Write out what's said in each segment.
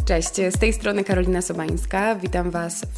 Cześć, z tej strony Karolina Sobańska. Witam Was w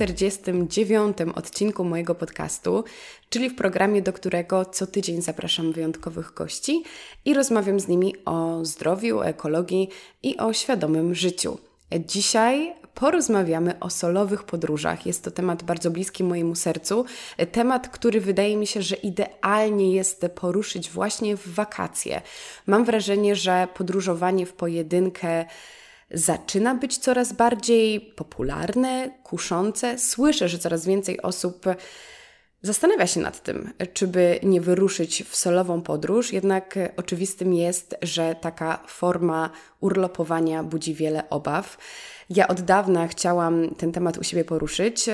149. odcinku mojego podcastu, czyli w programie, do którego co tydzień zapraszam wyjątkowych gości i rozmawiam z nimi o zdrowiu, o ekologii i o świadomym życiu. Dzisiaj porozmawiamy o solowych podróżach. Jest to temat bardzo bliski mojemu sercu. Temat, który wydaje mi się, że idealnie jest poruszyć właśnie w wakacje. Mam wrażenie, że podróżowanie w pojedynkę zaczyna być coraz bardziej popularne, kuszące. Słyszę, że coraz więcej osób zastanawia się nad tym, czy by nie wyruszyć w solową podróż, jednak oczywistym jest, że taka forma urlopowania budzi wiele obaw. Ja od dawna chciałam ten temat u siebie poruszyć,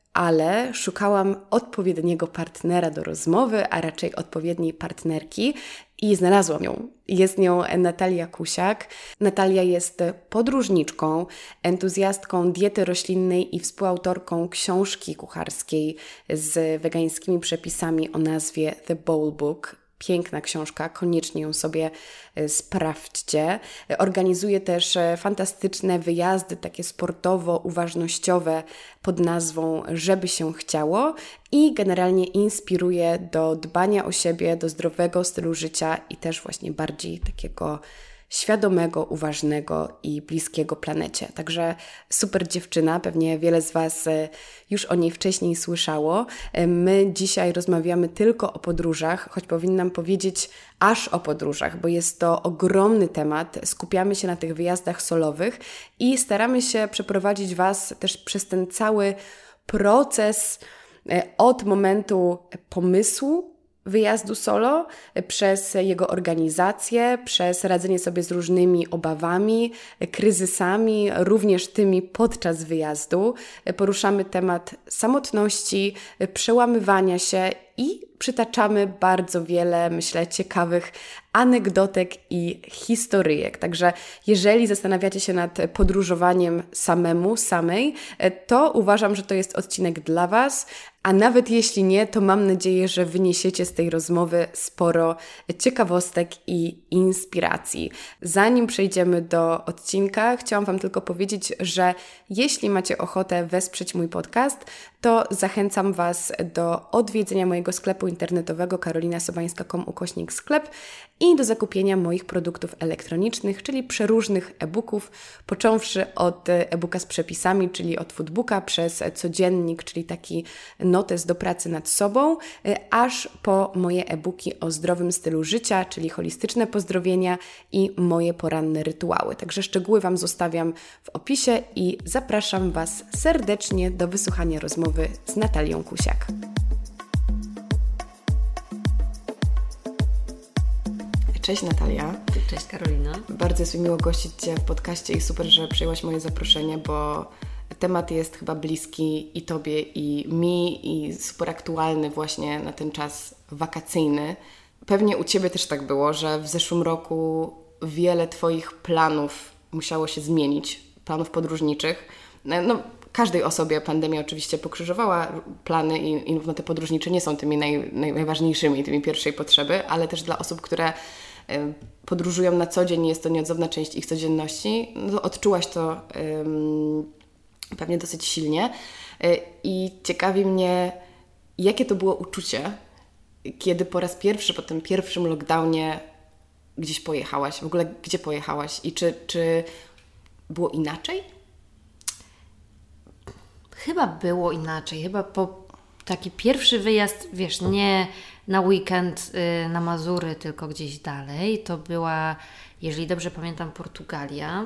ale szukałam odpowiedniego partnera do rozmowy, a raczej odpowiedniej partnerki i znalazłam ją. Jest nią Natalia Kusiak. Natalia jest podróżniczką, entuzjastką diety roślinnej i współautorką książki kucharskiej z wegańskimi przepisami o nazwie The Bowl Book. Piękna książka, koniecznie ją sobie sprawdźcie. Organizuje też fantastyczne wyjazdy, takie sportowo-uważnościowe pod nazwą Żeby się chciało i generalnie inspiruje do dbania o siebie, do zdrowego stylu życia i też właśnie bardziej takiego świadomego, uważnego i bliskiego planecie. Także super dziewczyna, pewnie wiele z Was już o niej wcześniej słyszało. My dzisiaj rozmawiamy tylko o podróżach, choć powinnam powiedzieć aż o podróżach, bo jest to ogromny temat. Skupiamy się na tych wyjazdach solowych i staramy się przeprowadzić Was też przez ten cały proces od momentu pomysłu wyjazdu solo, przez jego organizację, przez radzenie sobie z różnymi obawami, kryzysami, również tymi podczas wyjazdu. Poruszamy temat samotności, przełamywania się i przytaczamy bardzo wiele, myślę, ciekawych anegdotek i historyjek. Także jeżeli zastanawiacie się nad podróżowaniem samej, to uważam, że to jest odcinek dla Was, a nawet jeśli nie, to mam nadzieję, że wyniesiecie z tej rozmowy sporo ciekawostek i inspiracji. Zanim przejdziemy do odcinka, chciałam Wam tylko powiedzieć, że jeśli macie ochotę wesprzeć mój podcast, to zachęcam Was do odwiedzenia mojego sklepu internetowego karolinasobańska.com/sklep i do zakupienia moich produktów elektronicznych, czyli przeróżnych e-booków, począwszy od e-booka z przepisami, czyli od foodbooka, przez codziennik, czyli taki notes do pracy nad sobą, aż po moje e-booki o zdrowym stylu życia, czyli holistyczne pozdrowienia i moje poranne rytuały. Także szczegóły Wam zostawiam w opisie i zapraszam Was serdecznie do wysłuchania rozmowy z Natalią Kusiak. Cześć Natalia. Cześć Karolina. Bardzo jest mi miło gościć Cię w podcaście i super, że przyjęłaś moje zaproszenie, bo temat jest chyba bliski i Tobie, i mi, i super aktualny właśnie na ten czas wakacyjny. Pewnie u Ciebie też tak było, że w zeszłym roku wiele Twoich planów musiało się zmienić, planów podróżniczych. No, każdej osobie pandemia oczywiście pokrzyżowała plany i no, te podróżnicze nie są tymi najważniejszymi, tymi pierwszej potrzeby, ale też dla osób, które podróżują na co dzień, jest to nieodzowna część ich codzienności, no to odczułaś to pewnie dosyć silnie i ciekawi mnie, jakie to było uczucie, kiedy po raz pierwszy po tym pierwszym lockdownie gdzieś pojechałaś, w ogóle gdzie pojechałaś i czy było inaczej? Chyba było inaczej. Chyba po taki pierwszy wyjazd, wiesz, nie na weekend na Mazury, tylko gdzieś dalej. To była, jeżeli dobrze pamiętam, Portugalia.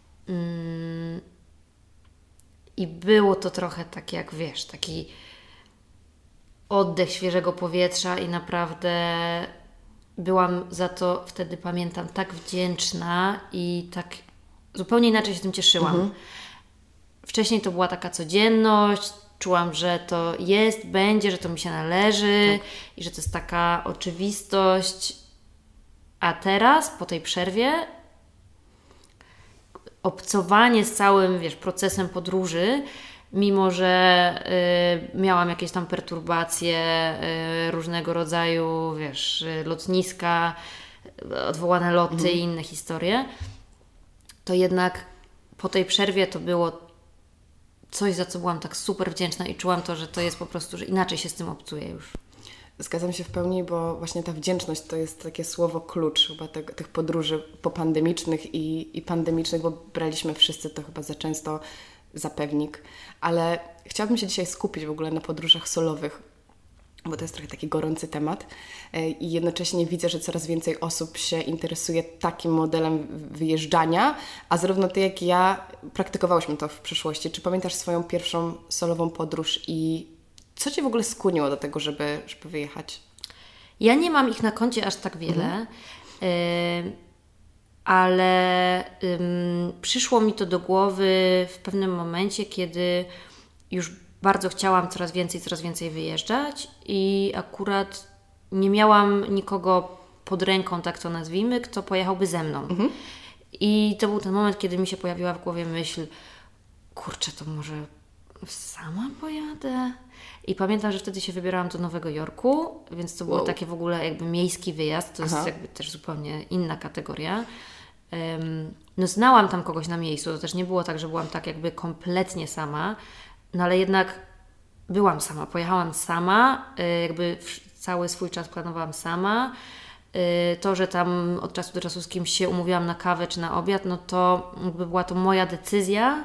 I było to trochę tak jak, wiesz, taki oddech świeżego powietrza i naprawdę byłam za to wtedy, pamiętam, tak wdzięczna i tak zupełnie inaczej się tym cieszyłam. Wcześniej to była taka codzienność, czułam, że to jest, będzie, że to mi się należy i że to jest taka oczywistość. A teraz, po tej przerwie, obcowanie z całym, wiesz, procesem podróży, mimo że miałam jakieś tam perturbacje różnego rodzaju, wiesz, lotniska, odwołane loty i inne historie, to jednak po tej przerwie to było coś, za co byłam tak super wdzięczna i czułam to, że to jest po prostu, że inaczej się z tym obcuje już. Zgadzam się w pełni, bo właśnie ta wdzięczność to jest takie słowo klucz chyba tych podróży popandemicznych i pandemicznych, bo braliśmy wszyscy to chyba za często za pewnik. Ale chciałabym się dzisiaj skupić w ogóle na podróżach solowych, bo to jest trochę taki gorący temat i jednocześnie widzę, że coraz więcej osób się interesuje takim modelem wyjeżdżania, a zarówno Ty, jak i ja praktykowałyśmy to w przeszłości. Czy pamiętasz swoją pierwszą solową podróż i co Cię w ogóle skłoniło do tego, żeby wyjechać? Ja nie mam ich na koncie aż tak wiele, ale przyszło mi to do głowy w pewnym momencie, kiedy już bardzo chciałam coraz więcej wyjeżdżać i akurat nie miałam nikogo pod ręką, tak to nazwijmy, kto pojechałby ze mną. I to był ten moment, kiedy mi się pojawiła w głowie myśl, kurczę, to może sama pojadę? I pamiętam, że wtedy się wybierałam do Nowego Jorku, więc to było takie w ogóle jakby miejski wyjazd, to jest jakby też zupełnie inna kategoria. No znałam tam kogoś na miejscu, to też nie było tak, że byłam tak jakby kompletnie sama, no ale jednak byłam sama, pojechałam sama, jakby cały swój czas planowałam sama. To, że tam od czasu do czasu z kimś się umówiłam na kawę czy na obiad, no to jakby była to moja decyzja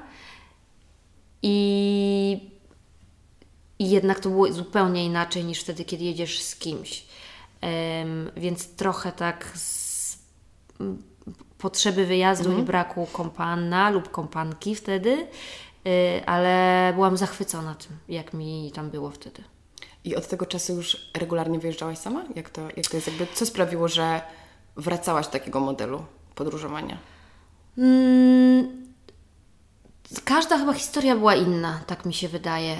i jednak to było zupełnie inaczej niż wtedy, kiedy jedziesz z kimś. Więc trochę tak z potrzeby wyjazdu i braku kompana lub kompanki wtedy, ale byłam zachwycona tym, jak mi tam było wtedy. I od tego czasu już regularnie wyjeżdżałaś sama? Jak to jest jakby, co sprawiło, że wracałaś do takiego modelu podróżowania? Każda chyba historia była inna, tak mi się wydaje.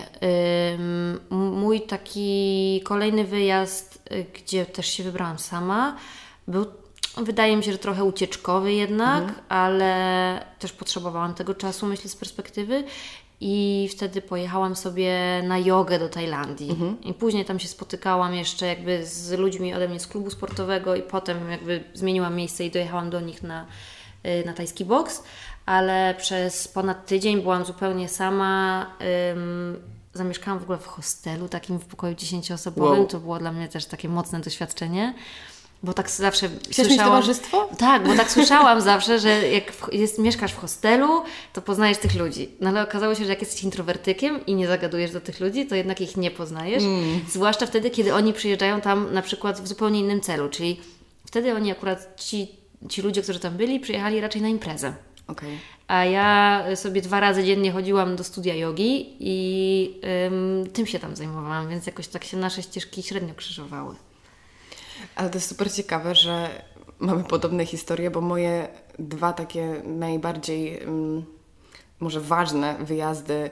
Mój taki kolejny wyjazd, gdzie też się wybrałam sama, był, wydaje mi się, że trochę ucieczkowy jednak, ale też potrzebowałam tego czasu, myślę, z perspektywy. I wtedy pojechałam sobie na jogę do Tajlandii. I później tam się spotykałam jeszcze jakby z ludźmi ode mnie z klubu sportowego i potem jakby zmieniłam miejsce i dojechałam do nich na tajski boks. Ale przez ponad tydzień byłam zupełnie sama. Zamieszkałam w ogóle w hostelu, takim w pokoju 10-osobowym. Wow. To było dla mnie też takie mocne doświadczenie. Bo tak zawsze Chcesz mieć towarzystwo? Tak, bo tak słyszałam zawsze, że jak mieszkasz w hostelu, to poznajesz tych ludzi. No ale okazało się, że jak jesteś introwertykiem i nie zagadujesz do tych ludzi, to jednak ich nie poznajesz. Zwłaszcza wtedy, kiedy oni przyjeżdżają tam na przykład w zupełnie innym celu. Czyli wtedy oni akurat, ci ludzie, którzy tam byli, przyjechali raczej na imprezę. Okay. A ja sobie 2 razy dziennie chodziłam do studia jogi i tym się tam zajmowałam, więc jakoś tak się nasze ścieżki średnio krzyżowały. Ale to jest super ciekawe, że mamy podobne historie, bo moje 2 takie najbardziej może ważne wyjazdy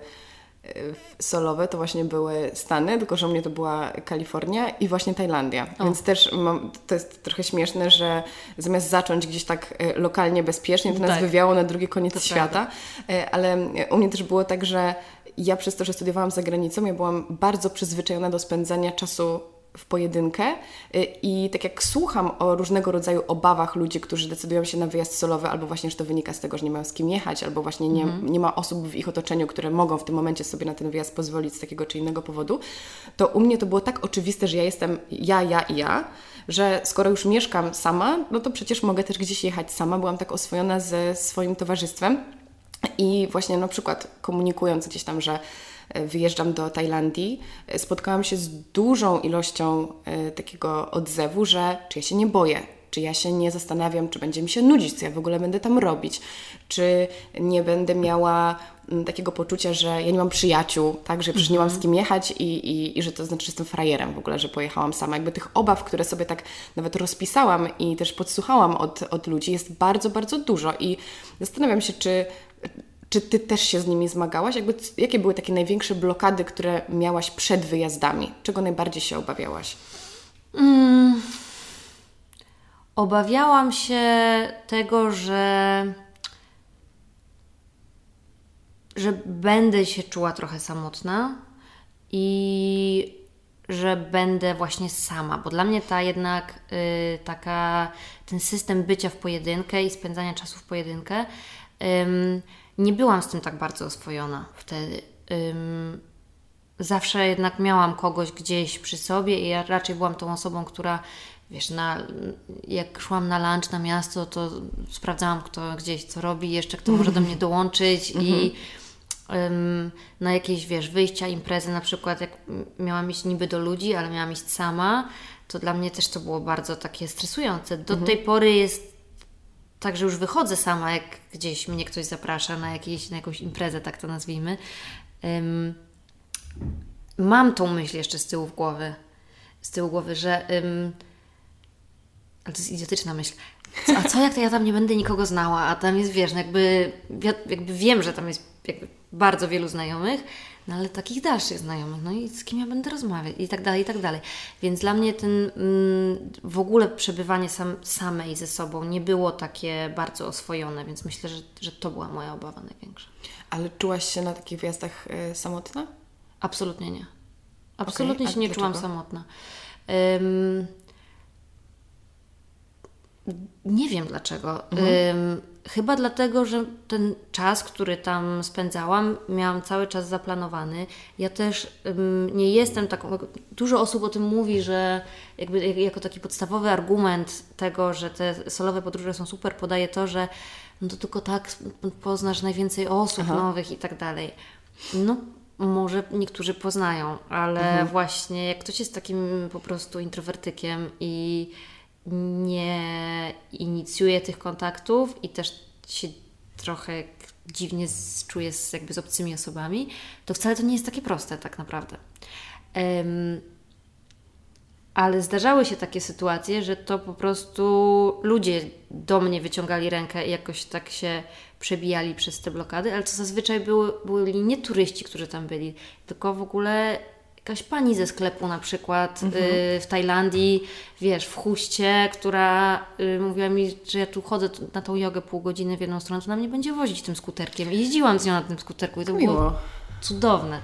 solowe to właśnie były Stany, tylko że u mnie to była Kalifornia i właśnie Tajlandia. Więc też to jest trochę śmieszne, że zamiast zacząć gdzieś tak lokalnie bezpiecznie, to nas wywiało na drugi koniec świata. Ale u mnie też było tak, że ja przez to, że studiowałam za granicą, ja byłam bardzo przyzwyczajona do spędzania czasu w pojedynkę i tak jak słucham o różnego rodzaju obawach ludzi, którzy decydują się na wyjazd solowy, albo właśnie, że to wynika z tego, że nie mają z kim jechać, albo właśnie nie ma osób w ich otoczeniu, które mogą w tym momencie sobie na ten wyjazd pozwolić z takiego czy innego powodu, to u mnie to było tak oczywiste, że ja jestem ja, że skoro już mieszkam sama, no to przecież mogę też gdzieś jechać sama. Byłam tak oswojona ze swoim towarzystwem i właśnie na przykład komunikując gdzieś tam, że wyjeżdżam do Tajlandii, spotkałam się z dużą ilością takiego odzewu, że czy ja się nie boję, czy ja się nie zastanawiam, czy będzie mi się nudzić, co ja w ogóle będę tam robić, czy nie będę miała takiego poczucia, że ja nie mam przyjaciół, tak, że przecież nie mam z kim jechać i że to znaczy, że jestem frajerem w ogóle, że pojechałam sama. Jakby tych obaw, które sobie tak nawet rozpisałam i też podsłuchałam od ludzi, jest bardzo, bardzo dużo i zastanawiam się, czy Ty też się z nimi zmagałaś? Jakie były takie największe blokady, które miałaś przed wyjazdami? Czego najbardziej się obawiałaś? Obawiałam się tego, że będę się czuła trochę samotna i że będę właśnie sama, bo dla mnie ten system bycia w pojedynkę i spędzania czasu w pojedynkę nie byłam z tym tak bardzo oswojona wtedy. Zawsze jednak miałam kogoś gdzieś przy sobie i ja raczej byłam tą osobą, która, wiesz, jak szłam na lunch na miasto, to sprawdzałam, kto gdzieś co robi, jeszcze kto może do mnie dołączyć i na jakieś, wiesz, wyjścia, imprezy na przykład, jak miałam iść niby do ludzi, ale miałam iść sama, to dla mnie też to było bardzo takie stresujące. Do tej pory jest tak, że już wychodzę sama, jak gdzieś mnie ktoś zaprasza na jakąś imprezę, tak to nazwijmy. Mam tą myśl jeszcze z tyłu głowy, że ale to jest idiotyczna myśl. A co jak to ja tam nie będę nikogo znała, a tam jest, wiesz, jakby wiem, że tam jest jakby bardzo wielu znajomych, no ale takich dalszych znajomych, no i z kim ja będę rozmawiać i tak dalej, i tak dalej. Więc dla mnie ten w ogóle przebywanie samej ze sobą nie było takie bardzo oswojone, więc myślę, że to była moja obawa największa. Ale czułaś się na takich wyjazdach samotna? Absolutnie nie. Absolutnie się nie czułam samotna. Nie wiem dlaczego. Chyba dlatego, że ten czas, który tam spędzałam, miałam cały czas zaplanowany. Ja też nie jestem taką... Dużo osób o tym mówi, że jakby jako taki podstawowy argument tego, że te solowe podróże są super, podaje to, że no to tylko tak poznasz najwięcej osób nowych i tak dalej. No może niektórzy poznają, ale właśnie jak ktoś jest takim po prostu introwertykiem i nie inicjuje tych kontaktów i też się trochę dziwnie czuje z obcymi osobami, to wcale to nie jest takie proste tak naprawdę. Ale zdarzały się takie sytuacje, że to po prostu ludzie do mnie wyciągali rękę i jakoś tak się przebijali przez te blokady, ale to zazwyczaj byli nie turyści, którzy tam byli, tylko w ogóle jakaś pani ze sklepu na przykład w Tajlandii, wiesz, w chuście, która mówiła mi, że ja tu chodzę na tą jogę pół godziny w jedną stronę, to na mnie będzie wozić tym skuterkiem. I jeździłam z nią na tym skuterku i to było cudowne.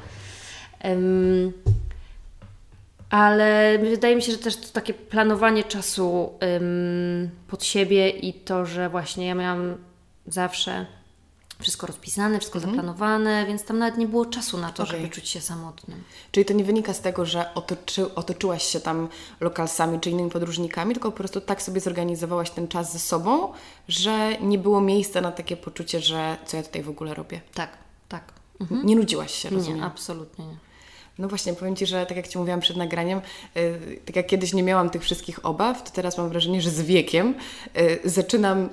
Ale wydaje mi się, że też to takie planowanie czasu pod siebie i to, że właśnie ja miałam zawsze wszystko rozpisane, wszystko zaplanowane, więc tam nawet nie było czasu na to, żeby czuć się samotnym. Czyli to nie wynika z tego, że otoczyłaś się tam lokalsami czy innymi podróżnikami, tylko po prostu tak sobie zorganizowałaś ten czas ze sobą, że nie było miejsca na takie poczucie, że co ja tutaj w ogóle robię. Tak. Nie nudziłaś się, rozumiem? Nie, absolutnie nie. No właśnie, powiem Ci, że tak jak Ci mówiłam przed nagraniem, tak jak kiedyś nie miałam tych wszystkich obaw, to teraz mam wrażenie, że z wiekiem zaczynają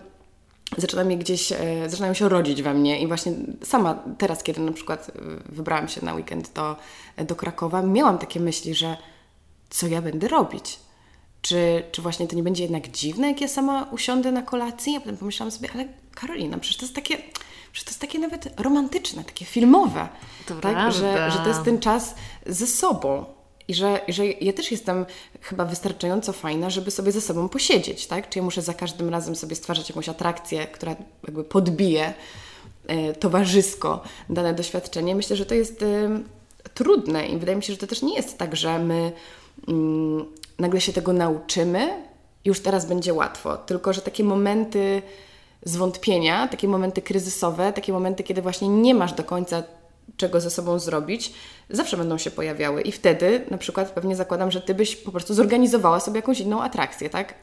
się rodzić we mnie i właśnie sama teraz, kiedy na przykład wybrałam się na weekend do Krakowa, miałam takie myśli, że co ja będę robić? Czy właśnie to nie będzie jednak dziwne, jak ja sama usiądę na kolacji? A potem pomyślałam sobie, ale Karolina, przecież to jest takie nawet romantyczne, takie filmowe. To tak? Że to jest ten czas ze sobą. I że ja też jestem chyba wystarczająco fajna, żeby sobie ze sobą posiedzieć, tak? Czy ja muszę za każdym razem sobie stwarzać jakąś atrakcję, która jakby podbije towarzysko dane doświadczenie. Myślę, że to jest trudne i wydaje mi się, że to też nie jest tak, że my nagle się tego nauczymy i już teraz będzie łatwo, tylko że takie momenty zwątpienia, takie momenty kryzysowe, takie momenty, kiedy właśnie nie masz do końca czego ze sobą zrobić, zawsze będą się pojawiały i wtedy na przykład pewnie zakładam, że Ty byś po prostu zorganizowała sobie jakąś inną atrakcję, tak?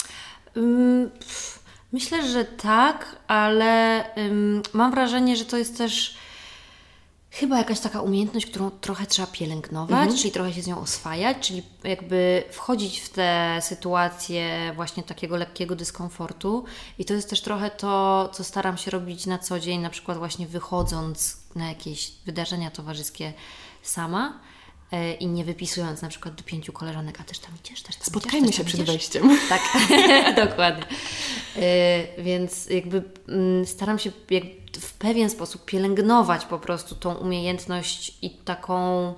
Myślę, że tak, ale mam wrażenie, że to jest też chyba jakaś taka umiejętność, którą trochę trzeba pielęgnować, czyli trochę się z nią oswajać, czyli jakby wchodzić w te sytuacje właśnie takiego lekkiego dyskomfortu i to jest też trochę to, co staram się robić na co dzień, na przykład właśnie wychodząc na jakieś wydarzenia towarzyskie sama i nie wypisując na przykład do 5 koleżanek, a też tam idziesz, też tam Spotkajmy idziesz, się przed idziesz. wejściem. Tak, dokładnie. Więc jakby staram się w pewien sposób pielęgnować po prostu tą umiejętność i taką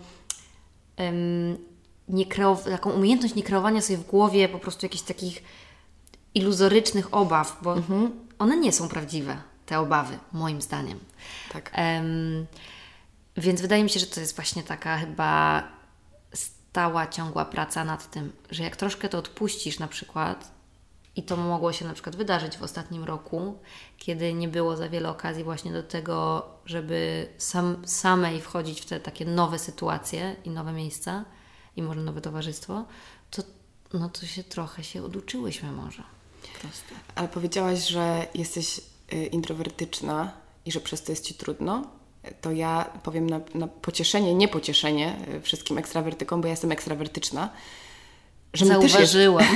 taką umiejętność niekreowania sobie w głowie po prostu jakichś takich iluzorycznych obaw, bo one nie są prawdziwe, te obawy, moim zdaniem. Tak. Więc wydaje mi się, że to jest właśnie taka chyba stała, ciągła praca nad tym, że jak troszkę to odpuścisz na przykład I to mogło się na przykład wydarzyć w ostatnim roku, kiedy nie było za wiele okazji właśnie do tego, żeby samej wchodzić w te takie nowe sytuacje i nowe miejsca i może nowe towarzystwo, to się trochę się oduczyłyśmy może. Po prostu. Ale powiedziałaś, że jesteś introwertyczna i że przez to jest Ci trudno. To ja powiem na pocieszenie, niepocieszenie wszystkim ekstrawertykom, bo ja jestem ekstrawertyczna. Że Zauważyłam.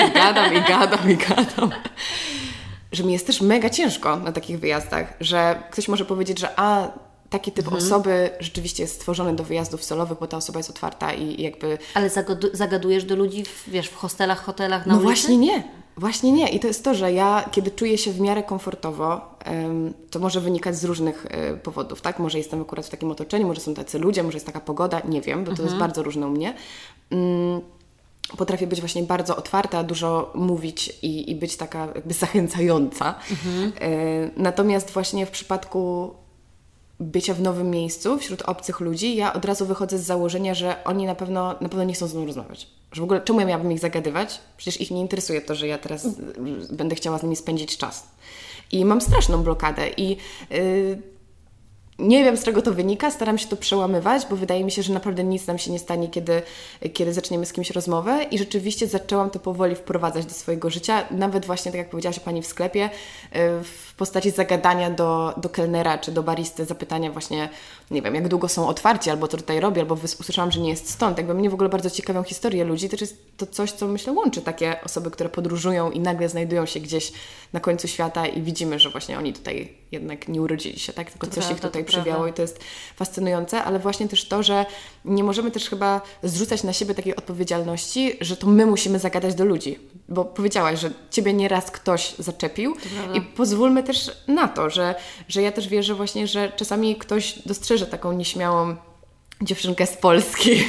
Gadam. Że mi jest też mega ciężko na takich wyjazdach, że ktoś może powiedzieć, że taki typ osoby rzeczywiście jest stworzony do wyjazdów solowych, bo ta osoba jest otwarta i jakby... Ale zagadujesz do ludzi, w hostelach, hotelach, na ulicy? Właśnie nie. I to jest to, że ja, kiedy czuję się w miarę komfortowo, to może wynikać z różnych powodów, tak? Może jestem akurat w takim otoczeniu, może są tacy ludzie, może jest taka pogoda, nie wiem, bo to jest bardzo różne u mnie. Potrafię być właśnie bardzo otwarta, dużo mówić i być taka jakby zachęcająca. Natomiast właśnie w przypadku bycia w nowym miejscu, wśród obcych ludzi, ja od razu wychodzę z założenia, że oni na pewno nie chcą ze mną rozmawiać. Że w ogóle czemu ja miałabym ich zagadywać? Przecież ich nie interesuje to, że ja teraz będę chciała z nimi spędzić czas. I mam straszną blokadę i nie wiem, z czego to wynika, staram się to przełamywać, bo wydaje mi się, że naprawdę nic nam się nie stanie, kiedy zaczniemy z kimś rozmowę i rzeczywiście zaczęłam to powoli wprowadzać do swojego życia, nawet właśnie tak jak powiedziałaś o Pani w sklepie, w postaci zagadania do kelnera czy do baristy, zapytania właśnie, nie wiem, jak długo są otwarci, albo co tutaj robię, albo usłyszałam, że nie jest stąd. Jakby mnie w ogóle bardzo ciekawią historię ludzi, też jest to coś, co myślę łączy takie osoby, które podróżują i nagle znajdują się gdzieś na końcu świata i widzimy, że właśnie oni tutaj jednak nie urodzili się, tak? Tylko coś ich tutaj przywiało i to jest fascynujące, ale właśnie też to, że nie możemy też chyba zrzucać na siebie takiej odpowiedzialności, że to my musimy zagadać do ludzi, bo powiedziałaś, że Ciebie nieraz ktoś zaczepił i pozwólmy też na to, że ja też wierzę właśnie, że czasami ktoś dostrzeże taką nieśmiałą dziewczynkę z Polski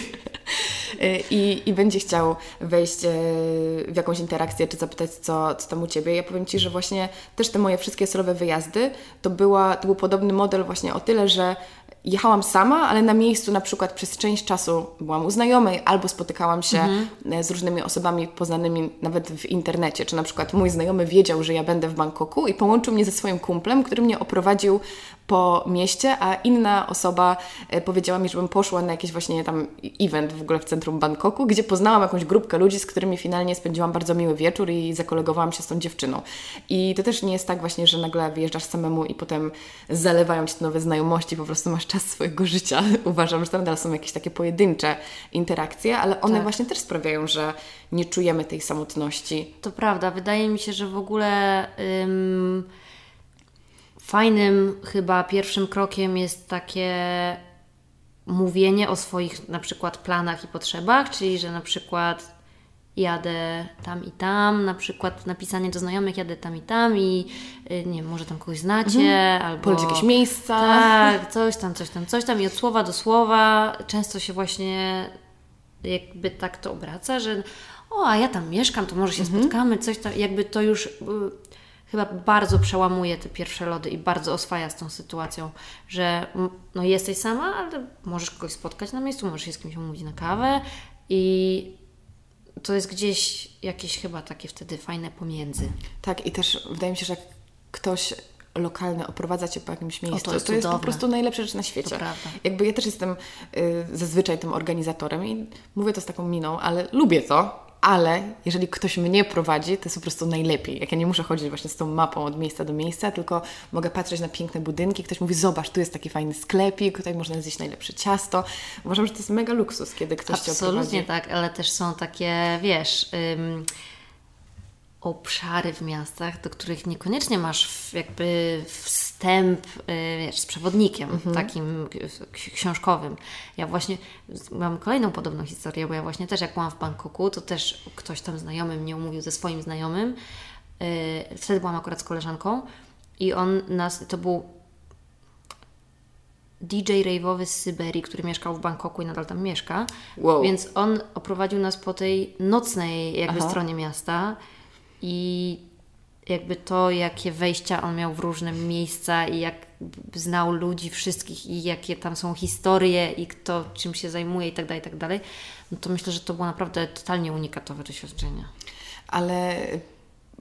i będzie chciał wejść w jakąś interakcję, czy zapytać, co tam u Ciebie. Ja powiem Ci, że właśnie też te moje wszystkie solowe wyjazdy, to był podobny model właśnie o tyle, że jechałam sama, ale na miejscu na przykład przez część czasu byłam u znajomej albo spotykałam się z różnymi osobami poznanymi nawet w internecie, czy na przykład mój znajomy wiedział, że ja będę w Bangkoku i połączył mnie ze swoim kumplem, który mnie oprowadził po mieście, a inna osoba powiedziała mi, żebym poszła na jakiś właśnie tam event w ogóle w centrum Bangkoku, gdzie poznałam jakąś grupkę ludzi, z którymi finalnie spędziłam bardzo miły wieczór i zakolegowałam się z tą dziewczyną. I to też nie jest tak właśnie, że nagle wyjeżdżasz samemu i potem zalewają Cię nowe znajomości, po prostu masz czas swojego życia. Uważam, że to nadal są jakieś takie pojedyncze interakcje, ale one właśnie też sprawiają, że nie czujemy tej samotności. To prawda. Wydaje mi się, że w ogóle fajnym chyba pierwszym krokiem jest takie mówienie o swoich na przykład planach i potrzebach, czyli że na przykład jadę tam i tam, na przykład napisanie do znajomych, jadę tam i nie wiem, może tam kogoś znacie, albo... Poleć jakieś miejsca. Tak, coś tam i od słowa do słowa często się właśnie jakby tak to obraca, że a ja tam mieszkam, to może się spotkamy, coś tam, jakby to już chyba bardzo przełamuje te pierwsze lody i bardzo oswaja z tą sytuacją, że no jesteś sama, ale możesz kogoś spotkać na miejscu, możesz się z kimś umówić na kawę i to jest gdzieś jakieś chyba takie wtedy fajne pomiędzy. Tak, i też wydaje mi się, że jak ktoś lokalny oprowadza Cię po jakimś miejscu, to jest po prostu najlepsza rzecz na świecie. To prawda. Jakby ja też jestem zazwyczaj tym organizatorem i mówię to z taką miną, ale lubię to, ale jeżeli ktoś mnie prowadzi, to jest po prostu najlepiej. Jak ja nie muszę chodzić właśnie z tą mapą od miejsca do miejsca, tylko mogę patrzeć na piękne budynki, ktoś mówi, zobacz, tu jest taki fajny sklepik, tutaj można zjeść najlepsze ciasto. Uważam, że to jest mega luksus, kiedy ktoś Cię oprowadzi. Absolutnie tak, ale też są takie, wiesz, obszary w miastach, do których niekoniecznie masz jakby wstęp, wiesz, z przewodnikiem takim książkowym. Ja właśnie mam kolejną podobną historię, bo ja właśnie też jak byłam w Bangkoku, to też ktoś tam znajomy mnie umówił ze swoim znajomym. Wtedy byłam akurat z koleżanką i to był DJ rave'owy z Syberii, który mieszkał w Bangkoku i nadal tam mieszka. Wow. Więc on oprowadził nas po tej nocnej jakby stronie miasta. I jakby to, jakie wejścia on miał w różne miejsca i jak znał ludzi wszystkich i jakie tam są historie i kto czym się zajmuje i tak dalej, no to myślę, że to było naprawdę totalnie unikatowe doświadczenie. Ale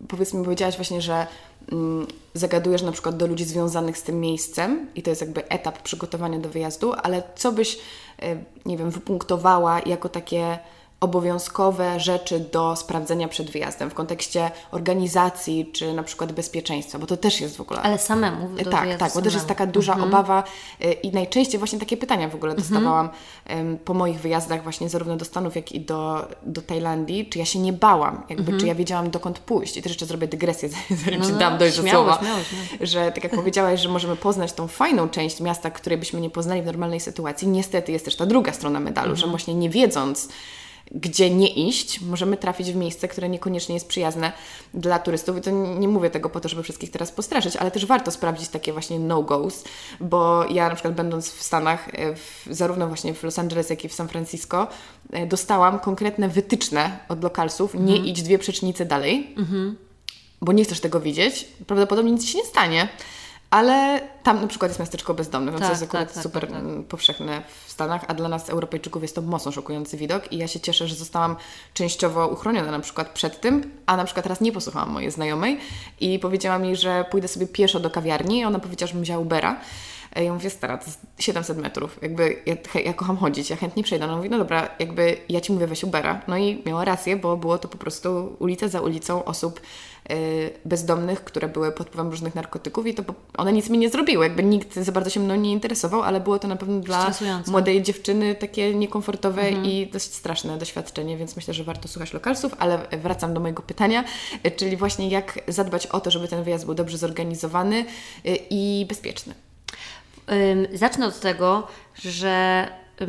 powiedziałaś właśnie, że zagadujesz na przykład do ludzi związanych z tym miejscem i to jest jakby etap przygotowania do wyjazdu, ale co byś, nie wiem, wypunktowała jako takie obowiązkowe rzeczy do sprawdzenia przed wyjazdem w kontekście organizacji czy na przykład bezpieczeństwa, bo to też jest w ogóle... Ale samemu? Tak, bo też jest taka duża obawa i najczęściej właśnie takie pytania w ogóle dostawałam po moich wyjazdach właśnie zarówno do Stanów, jak i do Tajlandii, czy ja się nie bałam, jakby czy ja wiedziałam dokąd pójść. I też jeszcze zrobię dygresję, zanim Ci dam dojść do słowa, że tak jak powiedziałaś, że możemy poznać tą fajną część miasta, której byśmy nie poznali w normalnej sytuacji. Niestety jest też ta druga strona medalu, że właśnie nie wiedząc, gdzie nie iść, możemy trafić w miejsce, które niekoniecznie jest przyjazne dla turystów. I to nie mówię tego po to, żeby wszystkich teraz postraszyć, ale też warto sprawdzić takie właśnie no-goes, bo ja na przykład będąc w Stanach, zarówno właśnie w Los Angeles, jak i w San Francisco, dostałam konkretne wytyczne od lokalsów, nie idź 2 przecznice dalej, bo nie chcesz tego widzieć, prawdopodobnie nic się nie stanie. Ale tam na przykład jest miasteczko bezdomnych, co jest akurat super powszechne w Stanach, a dla nas Europejczyków jest to mocno szokujący widok i ja się cieszę, że zostałam częściowo uchroniona na przykład przed tym, a na przykład raz nie posłuchałam mojej znajomej i powiedziała mi, że pójdę sobie pieszo do kawiarni i ona powiedziała, że bym wzięła Ubera. Ja mówię, stara, to jest 700 metrów, jakby ja kocham chodzić, ja chętnie przejdę. Ona mówi, no dobra, jakby ja Ci mówię, weź Ubera. No i miała rację, bo było to po prostu ulica za ulicą osób bezdomnych, które były pod wpływem różnych narkotyków i to one nic mi nie zrobiły, jakby nikt za bardzo się mną nie interesował, ale było to na pewno dla młodej dziewczyny takie niekomfortowe i dość straszne doświadczenie, więc myślę, że warto słuchać lokalsów, ale wracam do mojego pytania, czyli właśnie jak zadbać o to, żeby ten wyjazd był dobrze zorganizowany i bezpieczny. Zacznę od tego, że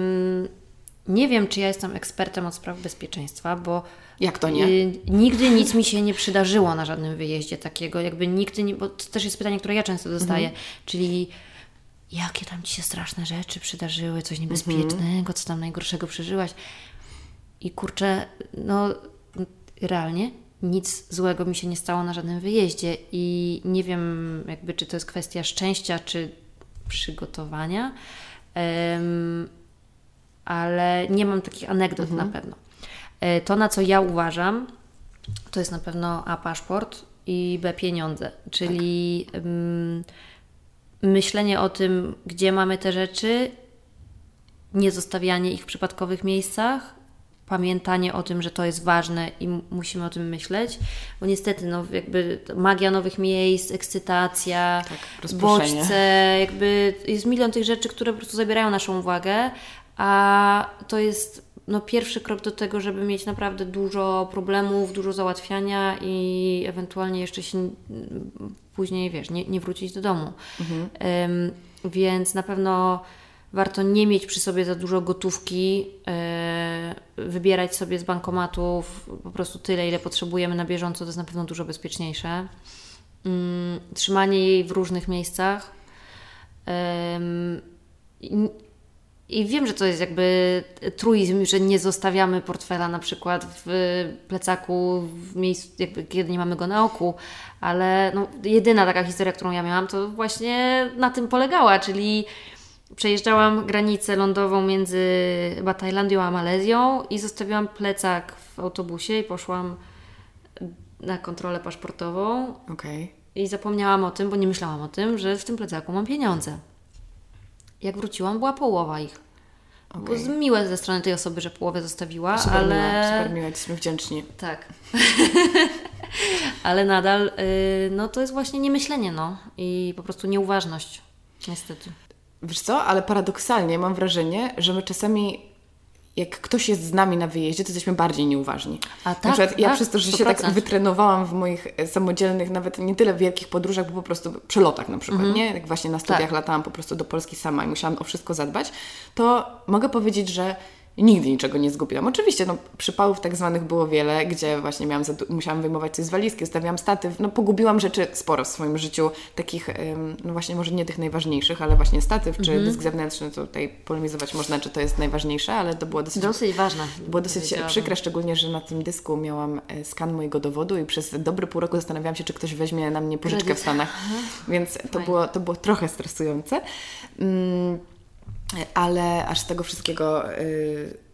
nie wiem, czy ja jestem ekspertem od spraw bezpieczeństwa, bo jak to nie? Nigdy nic mi się nie przydarzyło na żadnym wyjeździe takiego, jakby nigdy nie, bo to też jest pytanie, które ja często dostaję, czyli jakie tam Ci się straszne rzeczy przydarzyły, coś niebezpiecznego, co tam najgorszego przeżyłaś i kurczę, no realnie nic złego mi się nie stało na żadnym wyjeździe i nie wiem jakby, czy to jest kwestia szczęścia, czy przygotowania, ale nie mam takich anegdot na pewno. To, na co ja uważam, to jest na pewno A, paszport i B, pieniądze, czyli myślenie o tym, gdzie mamy te rzeczy, nie zostawianie ich w przypadkowych miejscach, pamiętanie o tym, że to jest ważne i musimy o tym myśleć, bo niestety no, jakby magia nowych miejsc, ekscytacja, bodźce, jakby jest milion tych rzeczy, które po prostu zabierają naszą uwagę, a to jest no, pierwszy krok do tego, żeby mieć naprawdę dużo problemów, dużo załatwiania i ewentualnie jeszcze się później, wiesz, nie wrócić do domu. Więc na pewno warto nie mieć przy sobie za dużo gotówki, wybierać sobie z bankomatów po prostu tyle, ile potrzebujemy na bieżąco, to jest na pewno dużo bezpieczniejsze. Trzymanie jej w różnych miejscach. I wiem, że to jest jakby truizm, że nie zostawiamy portfela na przykład w plecaku, w miejscu, jakby, kiedy nie mamy go na oku, ale no, jedyna taka historia, którą ja miałam, to właśnie na tym polegała, czyli przejeżdżałam granicę lądową między chyba Tajlandią a Malezją i zostawiłam plecak w autobusie i poszłam na kontrolę paszportową. I zapomniałam o tym, bo nie myślałam o tym, że w tym plecaku mam pieniądze. Jak wróciłam, była połowa ich. Było miłe ze strony tej osoby, że połowę zostawiła, super miłe, jesteśmy wdzięczni. Tak. Ale nadal, no to jest właśnie niemyślenie, no. I po prostu nieuważność, niestety. Wiesz co, ale paradoksalnie mam wrażenie, że my czasami, jak ktoś jest z nami na wyjeździe, to jesteśmy bardziej nieuważni. A tak, na przykład ja przez to, że 100%. się tak wytrenowałam w moich samodzielnych, nawet nie tyle wielkich podróżach, bo po prostu przelotach na przykład, nie? Jak właśnie na studiach latałam po prostu do Polski sama i musiałam o wszystko zadbać, to mogę powiedzieć, że nigdy niczego nie zgubiłam. Oczywiście no, przypałów tak zwanych było wiele, gdzie właśnie musiałam wyjmować coś z walizki, ustawiałam statyw, no pogubiłam rzeczy sporo w swoim życiu, takich, no właśnie może nie tych najważniejszych, ale właśnie statyw czy dysk zewnętrzny, to tutaj polemizować można, czy to jest najważniejsze, ale to było dosyć ważne. Było dosyć przykre, szczególnie, że na tym dysku miałam skan mojego dowodu i przez dobry pół roku zastanawiałam się, czy ktoś weźmie na mnie pożyczkę w Stanach, więc to było trochę stresujące. Ale aż z tego wszystkiego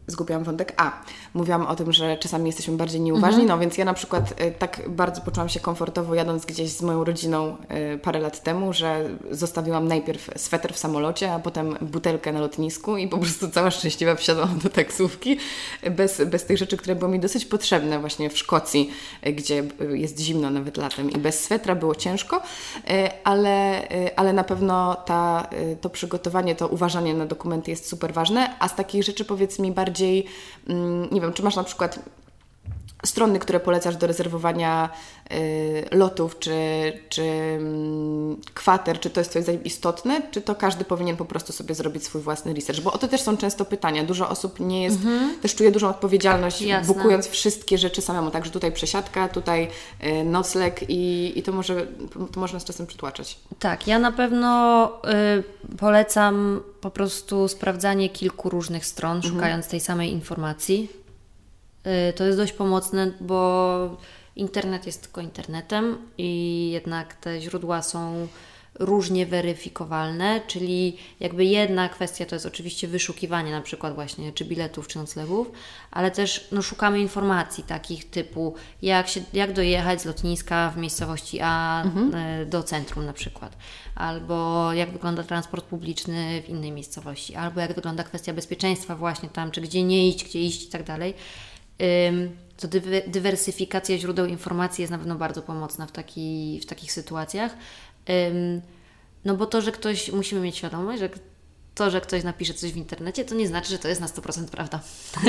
zgubiłam wątek. Mówiłam o tym, że czasami jesteśmy bardziej nieuważni, no więc ja na przykład tak bardzo poczułam się komfortowo jadąc gdzieś z moją rodziną parę lat temu, że zostawiłam najpierw sweter w samolocie, a potem butelkę na lotnisku i po prostu cała szczęśliwa wsiadłam do taksówki bez tych rzeczy, które były mi dosyć potrzebne właśnie w Szkocji, gdzie jest zimno nawet latem i bez swetra było ciężko, ale na pewno to przygotowanie, to uważanie na dokumenty jest super ważne, a z takich rzeczy powiedz mi bardziej, nie wiem, czy masz na przykład strony, które polecasz do rezerwowania lotów, czy kwater, czy to jest coś istotne, czy to każdy powinien po prostu sobie zrobić swój własny research? Bo o to też są często pytania. Dużo osób nie jest, też czuje dużą odpowiedzialność, bukując wszystkie rzeczy samemu, także tutaj przesiadka, tutaj nocleg i to może nas czasem przytłaczać. Tak, ja na pewno polecam po prostu sprawdzanie kilku różnych stron, szukając tej samej informacji. To jest dość pomocne, bo internet jest tylko internetem i jednak te źródła są różnie weryfikowalne, czyli jakby jedna kwestia to jest oczywiście wyszukiwanie na przykład właśnie czy biletów, czy noclegów, ale też szukamy informacji takich typu jak dojechać z lotniska w miejscowości A do centrum na przykład, albo jak wygląda transport publiczny w innej miejscowości, albo jak wygląda kwestia bezpieczeństwa właśnie tam, czy gdzie nie iść, gdzie iść i tak dalej. To dywersyfikacja źródeł informacji jest na pewno bardzo pomocna w takich sytuacjach. No bo to, że musimy mieć świadomość, że to, że ktoś napisze coś w internecie, to nie znaczy, że to jest na 100% prawda.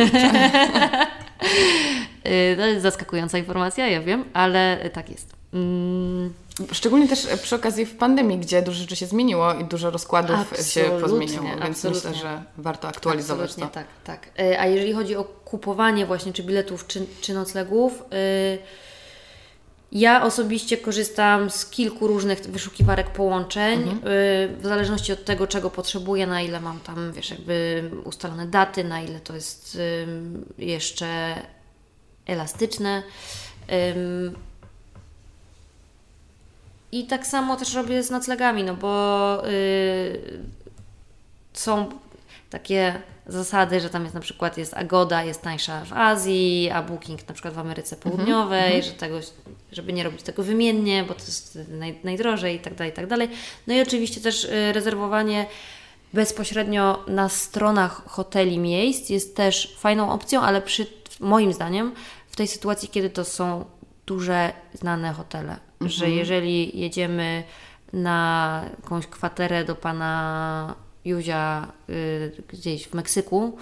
To jest zaskakująca informacja, ja wiem, ale tak jest. Szczególnie też przy okazji w pandemii, gdzie dużo rzeczy się zmieniło i dużo rozkładów się pozmieniało, więc myślę, że warto aktualizować to. Tak. A jeżeli chodzi o kupowanie właśnie czy biletów, czy noclegów, ja osobiście korzystam z kilku różnych wyszukiwarek połączeń, w zależności od tego, czego potrzebuję, na ile mam tam, jakby ustalone daty, na ile to jest jeszcze elastyczne. I tak samo też robię z noclegami, no bo są takie zasady, że tam jest na przykład Agoda jest tańsza w Azji, a Booking na przykład w Ameryce Południowej, żeby nie robić tego wymiennie, bo to jest najdrożej i tak dalej. No i oczywiście też rezerwowanie bezpośrednio na stronach hoteli miejsc jest też fajną opcją, ale moim zdaniem w tej sytuacji, kiedy to są duże, znane hotele, że jeżeli jedziemy na jakąś kwaterę do pana Józia gdzieś w Meksyku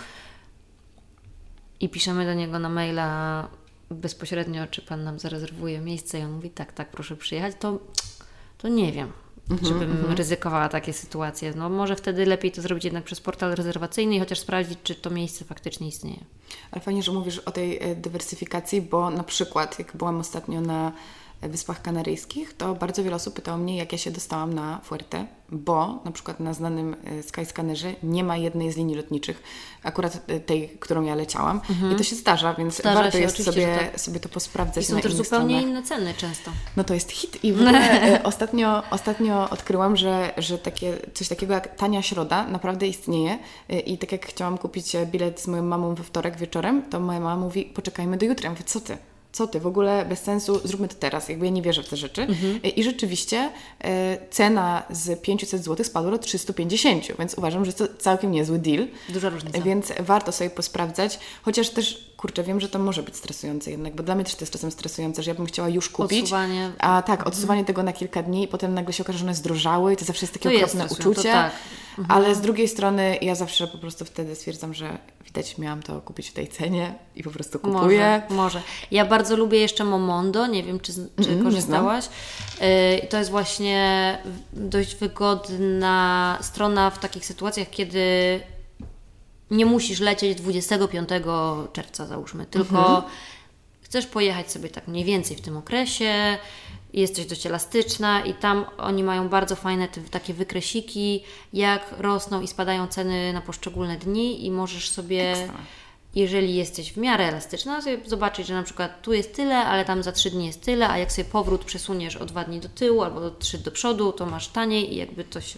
i piszemy do niego na maila bezpośrednio, czy pan nam zarezerwuje miejsce i on mówi tak, proszę przyjechać, to nie wiem, czy bym ryzykowała takie sytuacje. No może wtedy lepiej to zrobić jednak przez portal rezerwacyjny i chociaż sprawdzić, czy to miejsce faktycznie istnieje. Ale fajnie, że mówisz o tej dywersyfikacji, bo na przykład jak byłam ostatnio na Wyspach Kanaryjskich, to bardzo wiele osób pytało mnie, jak ja się dostałam na Fuerte, bo na przykład na znanym Skyscannerze nie ma jednej z linii lotniczych, akurat tej, którą ja leciałam. I to się zdarza, więc warto jest sobie to posprawdzać. I są też zupełnie inne ceny często. No to jest hit i w ogóle ostatnio odkryłam, że coś takiego jak tania środa naprawdę istnieje i tak jak chciałam kupić bilet z moją mamą we wtorek wieczorem, to moja mama mówi, poczekajmy do jutra. Ja mówię, co ty, w ogóle bez sensu, zróbmy to teraz, jakby ja nie wierzę w te rzeczy. I rzeczywiście cena z 500 zł spadła do 350, więc uważam, że to całkiem niezły deal. Duża różnica. Więc warto sobie posprawdzać, chociaż też, wiem, że to może być stresujące jednak, bo dla mnie też to jest czasem stresujące, że ja bym chciała już kupić. Odsuwanie. A tak, odsuwanie tego na kilka dni i potem nagle się okaże, że one zdrożały i to zawsze jest takie okropne uczucie. Tak. Ale z drugiej strony ja zawsze po prostu wtedy stwierdzam, że widać, miałam to kupić w tej cenie i po prostu kupuję. Może. Ja bardzo lubię jeszcze Momondo, nie wiem, czy korzystałaś. To jest właśnie dość wygodna strona w takich sytuacjach, kiedy nie musisz lecieć 25 czerwca, załóżmy, tylko chcesz pojechać sobie tak mniej więcej w tym okresie, jesteś dość elastyczna i tam oni mają bardzo fajne takie wykresiki, jak rosną i spadają ceny na poszczególne dni i możesz sobie, jeżeli jesteś w miarę elastyczna, sobie zobaczyć, że na przykład tu jest tyle, ale tam za 3 dni jest tyle, a jak sobie powrót przesuniesz o 2 dni do tyłu albo 3 do przodu, to masz taniej i jakby to się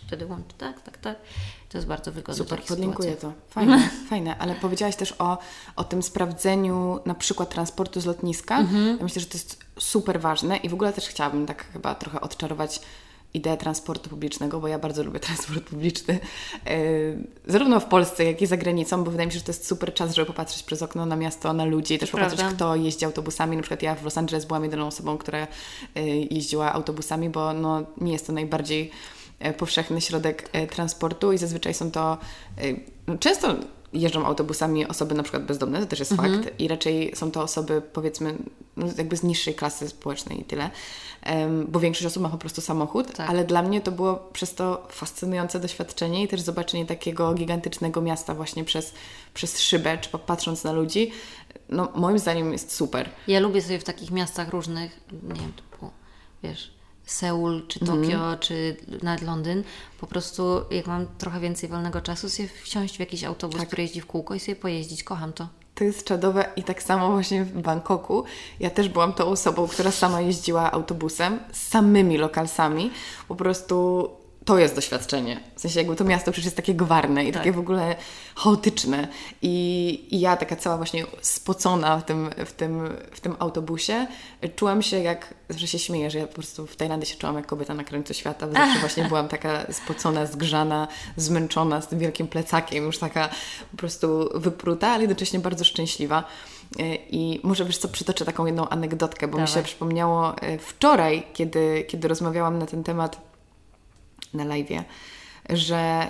wtedy łączy, tak. To jest bardzo wygodne. Super, podlinkuję to. Fajne, fajne. Ale powiedziałaś też o tym sprawdzeniu na przykład transportu z lotniska. Ja myślę, że to jest super ważne i w ogóle też chciałabym tak chyba trochę odczarować ideę transportu publicznego, bo ja bardzo lubię transport publiczny, zarówno w Polsce, jak i za granicą, bo wydaje mi się, że to jest super czas, żeby popatrzeć przez okno na miasto, na ludzi i też popatrzeć, kto jeździ autobusami. Na przykład ja w Los Angeles byłam jedyną osobą, która jeździła autobusami, bo no, nie jest to najbardziej powszechny środek transportu i zazwyczaj są to często jeżdżą autobusami osoby na przykład bezdomne, to też jest fakt i raczej są to osoby powiedzmy no, jakby z niższej klasy społecznej i tyle, bo większość osób ma po prostu samochód, ale dla mnie to było przez to fascynujące doświadczenie i też zobaczenie takiego gigantycznego miasta właśnie przez szybę, czy patrząc na ludzi, no moim zdaniem jest super. Ja lubię sobie w takich miastach różnych, nie wiem, typu, wiesz, Seul, czy Tokio, czy nawet Londyn, po prostu jak mam trochę więcej wolnego czasu, sobie wsiąść w jakiś autobus, który jeździ w kółko i sobie pojeździć. Kocham to. To jest czadowe i tak samo właśnie w Bangkoku. Ja też byłam tą osobą, która sama jeździła autobusem z samymi lokalsami. Po prostu to jest doświadczenie. W sensie jakby to miasto przecież jest takie gwarne i takie w ogóle chaotyczne. I ja taka cała właśnie spocona w tym autobusie czułam się jak, zawsze się śmieję, że ja po prostu w Tajlandii się czułam jak kobieta na krańcu świata, bo zawsze właśnie byłam taka spocona, zgrzana, zmęczona z tym wielkim plecakiem, już taka po prostu wypruta, ale jednocześnie bardzo szczęśliwa. I może wiesz co, przytoczę taką jedną anegdotkę, bo mi się przypomniało wczoraj, kiedy rozmawiałam na ten temat na live'ie, że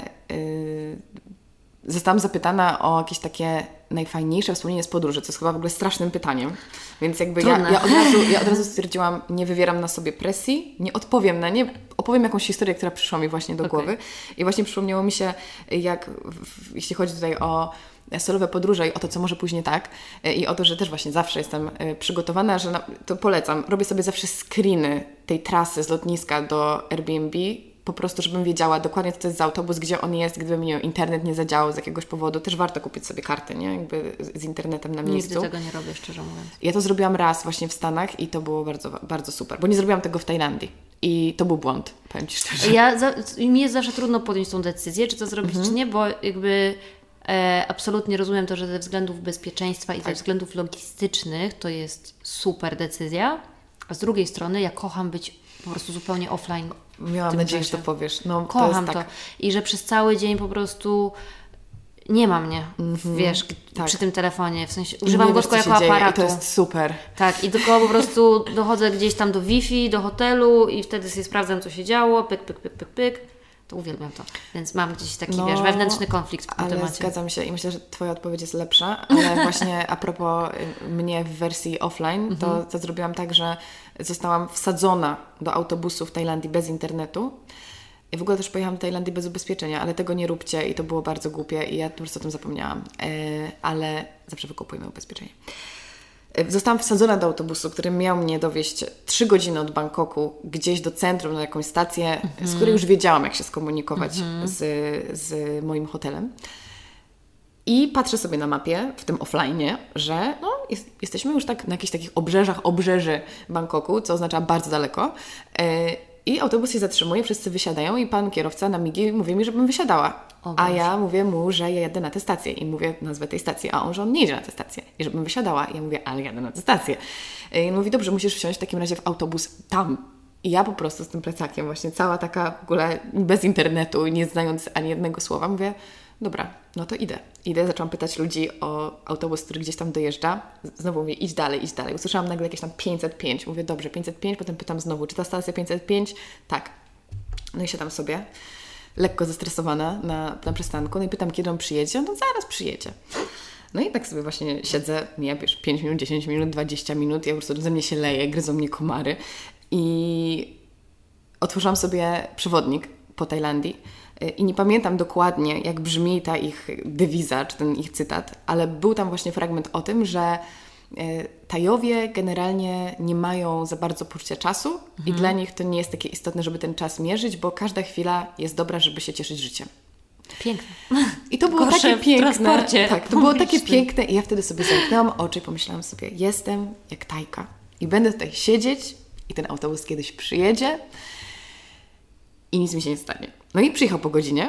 zostałam zapytana o jakieś takie najfajniejsze wspomnienie z podróży, co jest chyba w ogóle strasznym pytaniem. Więc jakby ja od razu stwierdziłam, nie wywieram na sobie presji, nie odpowiem na nie, opowiem jakąś historię, która przyszła mi właśnie do głowy. I właśnie przypomniało mi się, jak jeśli chodzi tutaj o solowe podróże i o to, co może później tak i o to, że też właśnie zawsze jestem przygotowana, że to polecam. Robię sobie zawsze screeny tej trasy z lotniska do Airbnb, po prostu, żebym wiedziała dokładnie, co to jest za autobus, gdzie on jest, gdyby mi internet nie zadziałał z jakiegoś powodu. Też warto kupić sobie kartę, nie? Jakby z internetem na miejscu. Nigdy tego nie robię, szczerze mówiąc. Ja to zrobiłam raz właśnie w Stanach i to było bardzo, bardzo super, bo nie zrobiłam tego w Tajlandii. I to był błąd, powiem Ci szczerze. Mi jest zawsze trudno podjąć tą decyzję, czy to zrobić, czy nie, bo jakby absolutnie rozumiem to, że ze względów bezpieczeństwa i ze względów logistycznych to jest super decyzja, a z drugiej strony ja kocham być po prostu zupełnie offline. Miałam nadzieję, że to powiesz. No, kocham to. Tak. I że przez cały dzień po prostu nie ma mnie, wiesz, przy tym telefonie. W sensie używam go tylko jako aparatu. I to jest super. Tak, i tylko po prostu dochodzę gdzieś tam do Wi-Fi, do hotelu i wtedy sobie sprawdzam, co się działo, pyk. To uwielbiam to. Więc mam gdzieś taki, wiesz, wewnętrzny konflikt w tym temacie. Zgadzam się i myślę, że Twoja odpowiedź jest lepsza, ale właśnie a propos mnie w wersji offline, to zrobiłam tak, że zostałam wsadzona do autobusu w Tajlandii bez internetu. I w ogóle też pojechałam do Tajlandii bez ubezpieczenia, ale tego nie róbcie i to było bardzo głupie i ja po prostu o tym zapomniałam. Ale zawsze wykupujmy ubezpieczenie. Zostałam wsadzona do autobusu, który miał mnie dowieźć 3 godziny od Bangkoku gdzieś do centrum, na jakąś stację, z której już wiedziałam, jak się skomunikować z moim hotelem. I patrzę sobie na mapie, w tym offline'ie, że jesteśmy już tak na jakichś takich obrzeży Bangkoku, co oznacza bardzo daleko. I autobus się zatrzymuje, wszyscy wysiadają i pan kierowca na migi mówi mi, żebym wysiadała. A ja mówię mu, że ja jadę na tę stację i mówię nazwę tej stacji, a on, że on nie jedzie na tę stację i żebym wysiadała. I ja mówię, ale jadę na tę stację. I on mówi, dobrze, musisz wsiąść w takim razie w autobus tam. I ja po prostu z tym plecakiem właśnie cała taka w ogóle bez internetu, nie znając ani jednego słowa, mówię, dobra, no to idę. Zaczęłam pytać ludzi o autobus, który gdzieś tam dojeżdża. Znowu mówię, idź dalej. Usłyszałam nagle jakieś tam 505. Mówię, dobrze, 505, potem pytam znowu, czy ta stacja 505? Tak. No i siadam sobie, lekko zestresowana na przystanku. No i pytam, kiedy on przyjedzie. No zaraz przyjedzie. No i tak sobie właśnie siedzę, mija, wiesz, 5 minut, 10 minut, 20 minut. Ja po prostu ze mnie się leje, gryzą mnie komary. I otworzyłam sobie przewodnik po Tajlandii. I nie pamiętam dokładnie, jak brzmi ta ich dewiza, czy ten ich cytat, ale był tam właśnie fragment o tym, że Tajowie generalnie nie mają za bardzo poczucia czasu i dla nich to nie jest takie istotne, żeby ten czas mierzyć, bo każda chwila jest dobra, żeby się cieszyć życiem. Piękne. I to było takie piękne. Tak, to było takie piękne i ja wtedy sobie zamknęłam oczy i pomyślałam sobie, jestem jak Tajka i będę tutaj siedzieć i ten autobus kiedyś przyjedzie i nic mi się nie stanie. No i przyjechał po godzinie,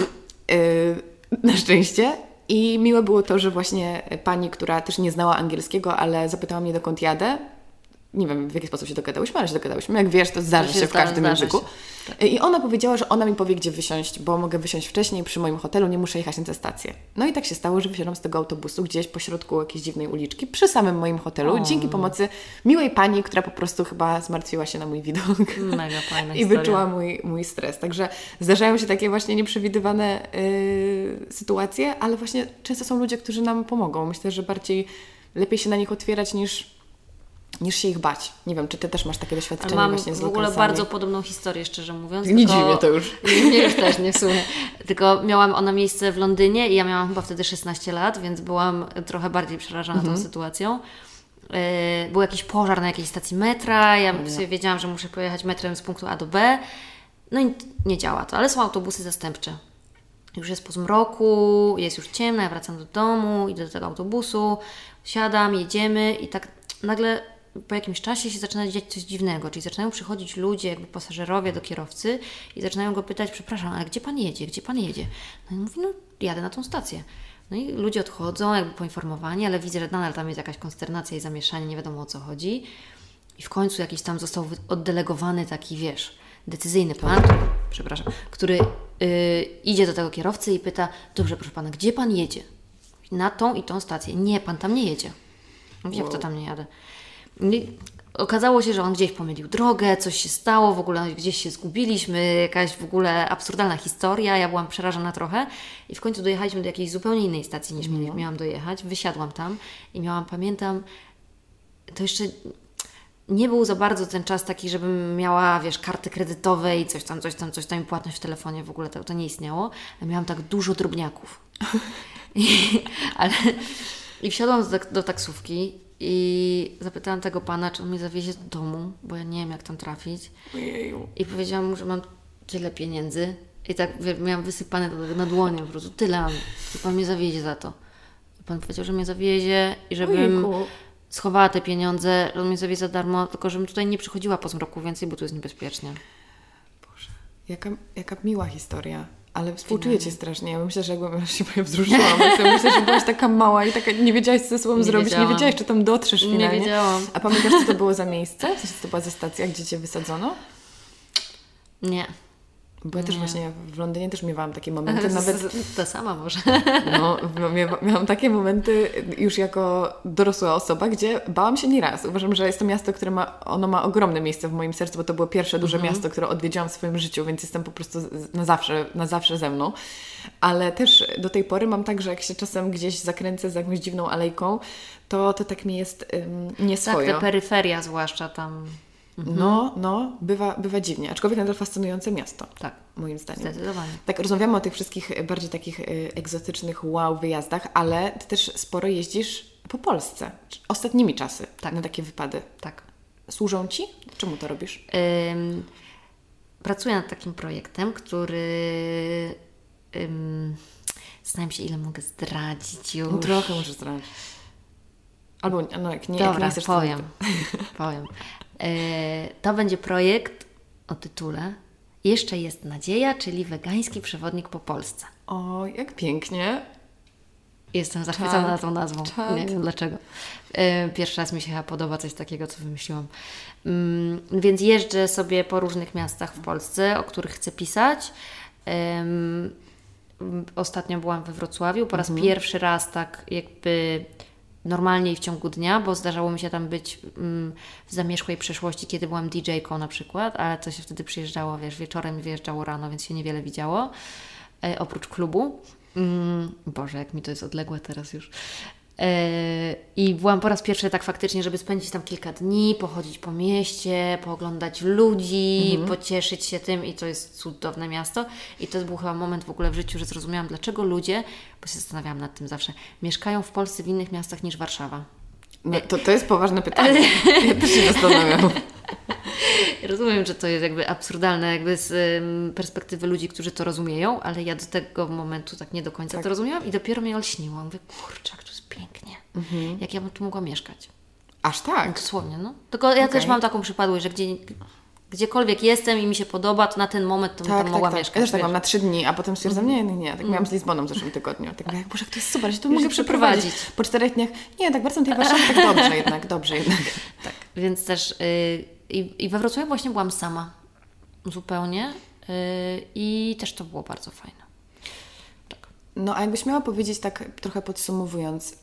na szczęście. I miłe było to, że właśnie pani, która też nie znała angielskiego, ale zapytała mnie, dokąd jadę. Nie wiem, w jaki sposób się dogadałyśmy, ale się dogadałyśmy. Jak wiesz, to zdarzy się w każdym języku. Tak. I ona powiedziała, że ona mi powie, gdzie wysiąść, bo mogę wysiąść wcześniej przy moim hotelu, nie muszę jechać na tę stację. No i tak się stało, że wysiadłam z tego autobusu gdzieś pośrodku jakiejś dziwnej uliczki, przy samym moim hotelu, dzięki pomocy miłej pani, która po prostu chyba zmartwiła się na mój widok. Mega fajna I wyczuła mój stres. Także zdarzają się takie właśnie nieprzewidywane sytuacje, ale właśnie często są ludzie, którzy nam pomogą. Myślę, że lepiej się na nich otwierać niż się ich bać. Nie wiem, czy Ty też masz takie doświadczenie właśnie z Mam w ogóle lokalisami? bardzo podobną historię, szczerze mówiąc. Nie dziwi mnie to już. Nie, już też nie, w sumie. Tylko miałam ona miejsce w Londynie i ja miałam chyba wtedy 16 lat, więc byłam trochę bardziej przerażona tą sytuacją. Był jakiś pożar na jakiejś stacji metra, ja sobie wiedziałam, że muszę pojechać metrem z punktu A do B. No i nie działa to, ale są autobusy zastępcze. Już jest po zmroku, jest już ciemno, ja wracam do domu, idę do tego autobusu, siadam, jedziemy i tak nagle po jakimś czasie się zaczyna dziać coś dziwnego, czyli zaczynają przychodzić ludzie, jakby pasażerowie do kierowcy i zaczynają go pytać, przepraszam, ale gdzie Pan jedzie? Gdzie Pan jedzie? No i mówi, no jadę na tą stację. No i ludzie odchodzą, jakby poinformowani, ale widzę, że nadal tam jest jakaś konsternacja i zamieszanie, nie wiadomo o co chodzi. I w końcu jakiś tam został oddelegowany taki, wiesz, decyzyjny pan, który idzie do tego kierowcy i pyta, dobrze, proszę Pana, gdzie Pan jedzie? Na tą i tą stację. Nie, Pan tam nie jedzie. Mówi, jak to tam nie jadę? I okazało się, że on gdzieś pomylił drogę, coś się stało, w ogóle gdzieś się zgubiliśmy, jakaś w ogóle absurdalna historia, ja byłam przerażona trochę i w końcu dojechaliśmy do jakiejś zupełnie innej stacji niż miałam dojechać, wysiadłam tam i pamiętam, to jeszcze nie był za bardzo ten czas taki, żebym miała, wiesz, karty kredytowe i coś tam i płatność w telefonie, w ogóle to nie istniało, ale miałam tak dużo drobniaków. I wsiadłam do taksówki i zapytałam tego pana, czy on mnie zawiezie do domu, bo ja nie wiem, jak tam trafić. Ojeju. I powiedziałam mu, że mam tyle pieniędzy. I tak miałam wysypane na dłonię, po prostu tyle mam. I pan mnie zawiezie za to. I pan powiedział, że mnie zawiezie i żebym schowała te pieniądze, że on mnie zawiezie za darmo, tylko żebym tutaj nie przychodziła po zmroku więcej, bo tu jest niebezpiecznie. Boże, jaka miła historia. Ale współczuję Cię strasznie. Ja myślę, że jakbym się wzruszyłam. Myślę, że byłaś taka mała i taka nie wiedziałaś, co ze sobą zrobić. Nie wiedziałaś, czy tam dotrzesz finalnie. Nie wiedziałam. A pamiętasz, co to było za miejsce? Co to była za stacja, gdzie Cię wysadzono? Nie. Bo ja też właśnie w Londynie też miewałam takie momenty. Ta sama może. No, miałam takie momenty już jako dorosła osoba, gdzie bałam się nieraz. Uważam, że jest to miasto, które ma ogromne miejsce w moim sercu, bo to było pierwsze duże miasto, które odwiedziłam w swoim życiu, więc jestem po prostu na zawsze ze mną. Ale też do tej pory mam tak, że jak się czasem gdzieś zakręcę za jakąś dziwną alejką, to tak mi jest nieswojo. Tak, te peryferia zwłaszcza tam. No, bywa dziwnie. Aczkolwiek nadal fascynujące miasto. Tak. Moim zdaniem. Zdecydowanie. Tak, rozmawiamy o tych wszystkich bardziej takich egzotycznych wyjazdach, ale Ty też sporo jeździsz po Polsce. Ostatnimi czasy na takie wypady. Tak. Służą Ci? Czemu to robisz? Pracuję nad takim projektem, który... Zastanawiam się, ile mogę zdradzić już. No, trochę możesz zdradzić. Albo jak nie, dobra, jak nie chcesz, powiem. To będzie projekt o tytule Jeszcze jest nadzieja, czyli wegański przewodnik po Polsce. O, jak pięknie. Jestem zachwycona tą nazwą. Nie wiem dlaczego. Pierwszy raz mi się chyba podoba coś takiego, co wymyśliłam. Więc jeżdżę sobie po różnych miastach w Polsce, o których chcę pisać. Ostatnio byłam we Wrocławiu. Po raz pierwszy raz tak jakby normalnie i w ciągu dnia, bo zdarzało mi się tam być w zamierzchłej przeszłości, kiedy byłam DJ-ką na przykład, ale to się wtedy przyjeżdżało, wiesz, wieczorem i wyjeżdżało rano, więc się niewiele widziało, oprócz klubu. Boże, jak mi to jest odległe teraz już. I byłam po raz pierwszy tak faktycznie, żeby spędzić tam kilka dni, pochodzić po mieście, pooglądać ludzi, pocieszyć się tym i to jest cudowne miasto. I to był chyba moment w ogóle w życiu, że zrozumiałam, dlaczego ludzie, bo się zastanawiałam nad tym zawsze, mieszkają w Polsce w innych miastach niż Warszawa. No to jest poważne pytanie. Ja też się zastanawiam. Rozumiem, że to jest jakby absurdalne jakby z perspektywy ludzi, którzy to rozumieją, ale ja do tego momentu tak nie do końca to rozumiałam i dopiero mnie olśniło. Mówię, kurczę, jak tu jest pięknie. Jak ja bym tu mogła mieszkać. Aż tak? Dosłownie, no. Tylko ja też mam taką przypadłość, że gdziekolwiek jestem i mi się podoba, to na ten moment to bym tam mogła mieszkać. Ja też tak mam na 3 dni, a potem stwierdzam, nie. Tak miałam z Lizboną w zeszłym tygodniu. Tak mówię, Boże, to jest super, że tu mogę przeprowadzić. Po 4 dniach, tak wracam do tej Warszawy, tak dobrze jednak. Tak, więc też i we Wrocławiu właśnie byłam sama zupełnie i też to było bardzo fajne. Tak. No a jakbyś miała powiedzieć tak trochę podsumowując,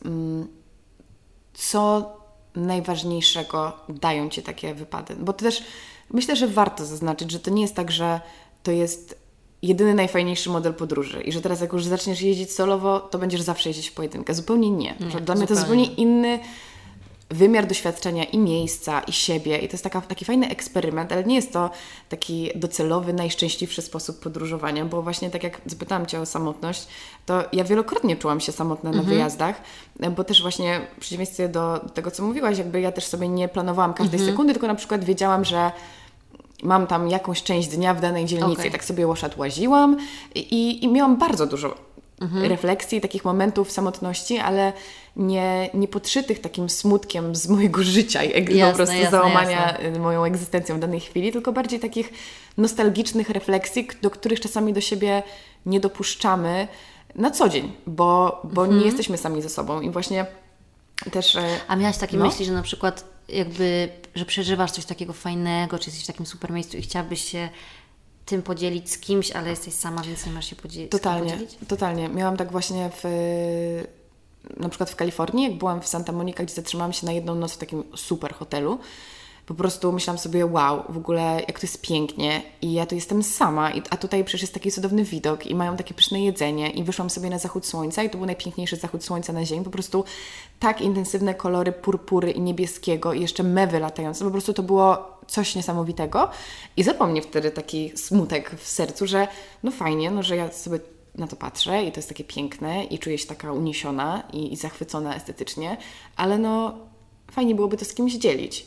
co najważniejszego dają Ci takie wypady? Bo to też myślę, że warto zaznaczyć, że to nie jest tak, że to jest jedyny najfajniejszy model podróży i że teraz jak już zaczniesz jeździć solowo, to będziesz zawsze jeździć w pojedynkę. Zupełnie nie. Dla mnie to jest zupełnie inny wymiar doświadczenia i miejsca, i siebie. I to jest taki fajny eksperyment, ale nie jest to taki docelowy, najszczęśliwszy sposób podróżowania, bo właśnie tak jak zapytałam Cię o samotność, to ja wielokrotnie czułam się samotna na wyjazdach, bo też właśnie w przeciwieństwie do tego, co mówiłaś, jakby ja też sobie nie planowałam każdej sekundy, tylko na przykład wiedziałam, że mam tam jakąś część dnia w danej dzielnicy i tak sobie łaziłam i miałam bardzo dużo refleksji, takich momentów samotności, ale nie podszytych takim smutkiem z mojego życia i po prostu załamania moją egzystencją w danej chwili, tylko bardziej takich nostalgicznych refleksji, do których czasami do siebie nie dopuszczamy na co dzień, bo nie jesteśmy sami ze sobą i właśnie też... A miałaś takie myśli, że na przykład że przeżywasz coś takiego fajnego, czy jesteś w takim super miejscu i chciałabyś się tym podzielić z kimś, ale jesteś sama, więc nie masz się podzielić. Totalnie. Miałam tak właśnie na przykład w Kalifornii, jak byłam w Santa Monica, gdzie zatrzymałam się na jedną noc w takim super hotelu. Po prostu myślałam sobie, wow, w ogóle jak to jest pięknie i ja tu jestem sama, a tutaj przecież jest taki cudowny widok i mają takie pyszne jedzenie i wyszłam sobie na zachód słońca i to był najpiękniejszy zachód słońca na ziemi. Po prostu tak intensywne kolory purpury i niebieskiego i jeszcze mewy latające. Po prostu to było coś niesamowitego i zapomnę wtedy taki smutek w sercu, że no fajnie, no że ja sobie na to patrzę i to jest takie piękne i czuję się taka uniesiona i zachwycona estetycznie, ale no fajnie byłoby to z kimś dzielić.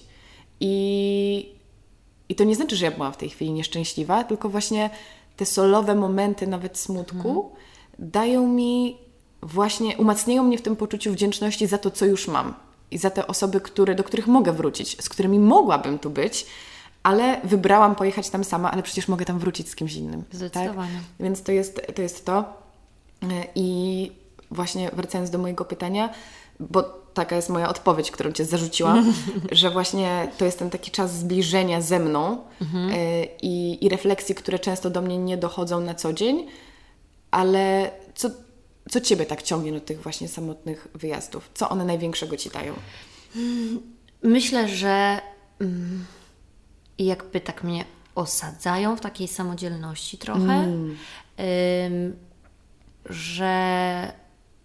I to nie znaczy, że ja byłam w tej chwili nieszczęśliwa, tylko właśnie te solowe momenty nawet smutku dają mi właśnie, umacniają mnie w tym poczuciu wdzięczności za to, co już mam i za te osoby, do których mogę wrócić, z którymi mogłabym tu być, ale wybrałam pojechać tam sama, ale przecież mogę tam wrócić z kimś innym. Zdecydowanie. Tak? Więc to jest to. I właśnie wracając do mojego pytania, bo taka jest moja odpowiedź, którą Cię zarzuciłam, że właśnie to jest ten taki czas zbliżenia ze mną i refleksji, które często do mnie nie dochodzą na co dzień, ale co Ciebie tak ciągnie do tych właśnie samotnych wyjazdów? Co one największego Ci dają? Myślę, że jakby tak mnie osadzają w takiej samodzielności trochę, że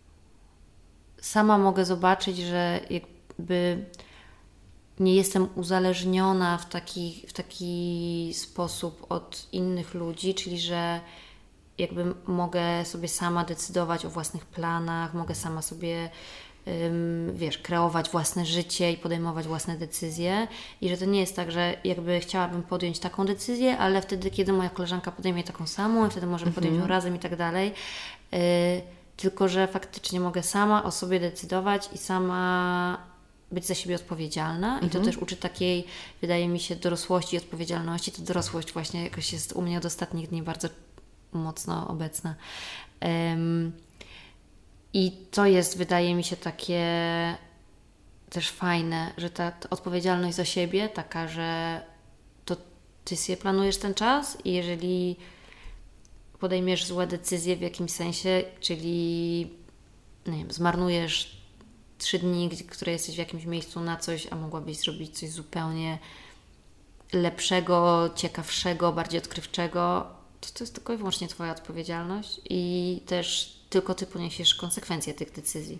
sama mogę zobaczyć, że jakby nie jestem uzależniona w taki sposób od innych ludzi, czyli że jakby mogę sobie sama decydować o własnych planach, mogę sama sobie kreować własne życie i podejmować własne decyzje i że to nie jest tak, że jakby chciałabym podjąć taką decyzję, ale wtedy, kiedy moja koleżanka podejmie taką samą i wtedy możemy podjąć ją razem i tak dalej. Tylko że faktycznie mogę sama o sobie decydować i sama być za siebie odpowiedzialna i to też uczy takiej, wydaje mi się, dorosłości i odpowiedzialności. To dorosłość właśnie jakoś jest u mnie od ostatnich dni bardzo mocno obecna. I to jest, wydaje mi się, takie też fajne, że ta odpowiedzialność za siebie, taka, że to Ty sobie planujesz ten czas i jeżeli podejmiesz złe decyzje w jakimś sensie, czyli nie wiem, zmarnujesz 3 dni, które jesteś w jakimś miejscu na coś, a mogłabyś zrobić coś zupełnie lepszego, ciekawszego, bardziej odkrywczego, to jest tylko i wyłącznie Twoja odpowiedzialność i też tylko Ty poniesiesz konsekwencje tych decyzji.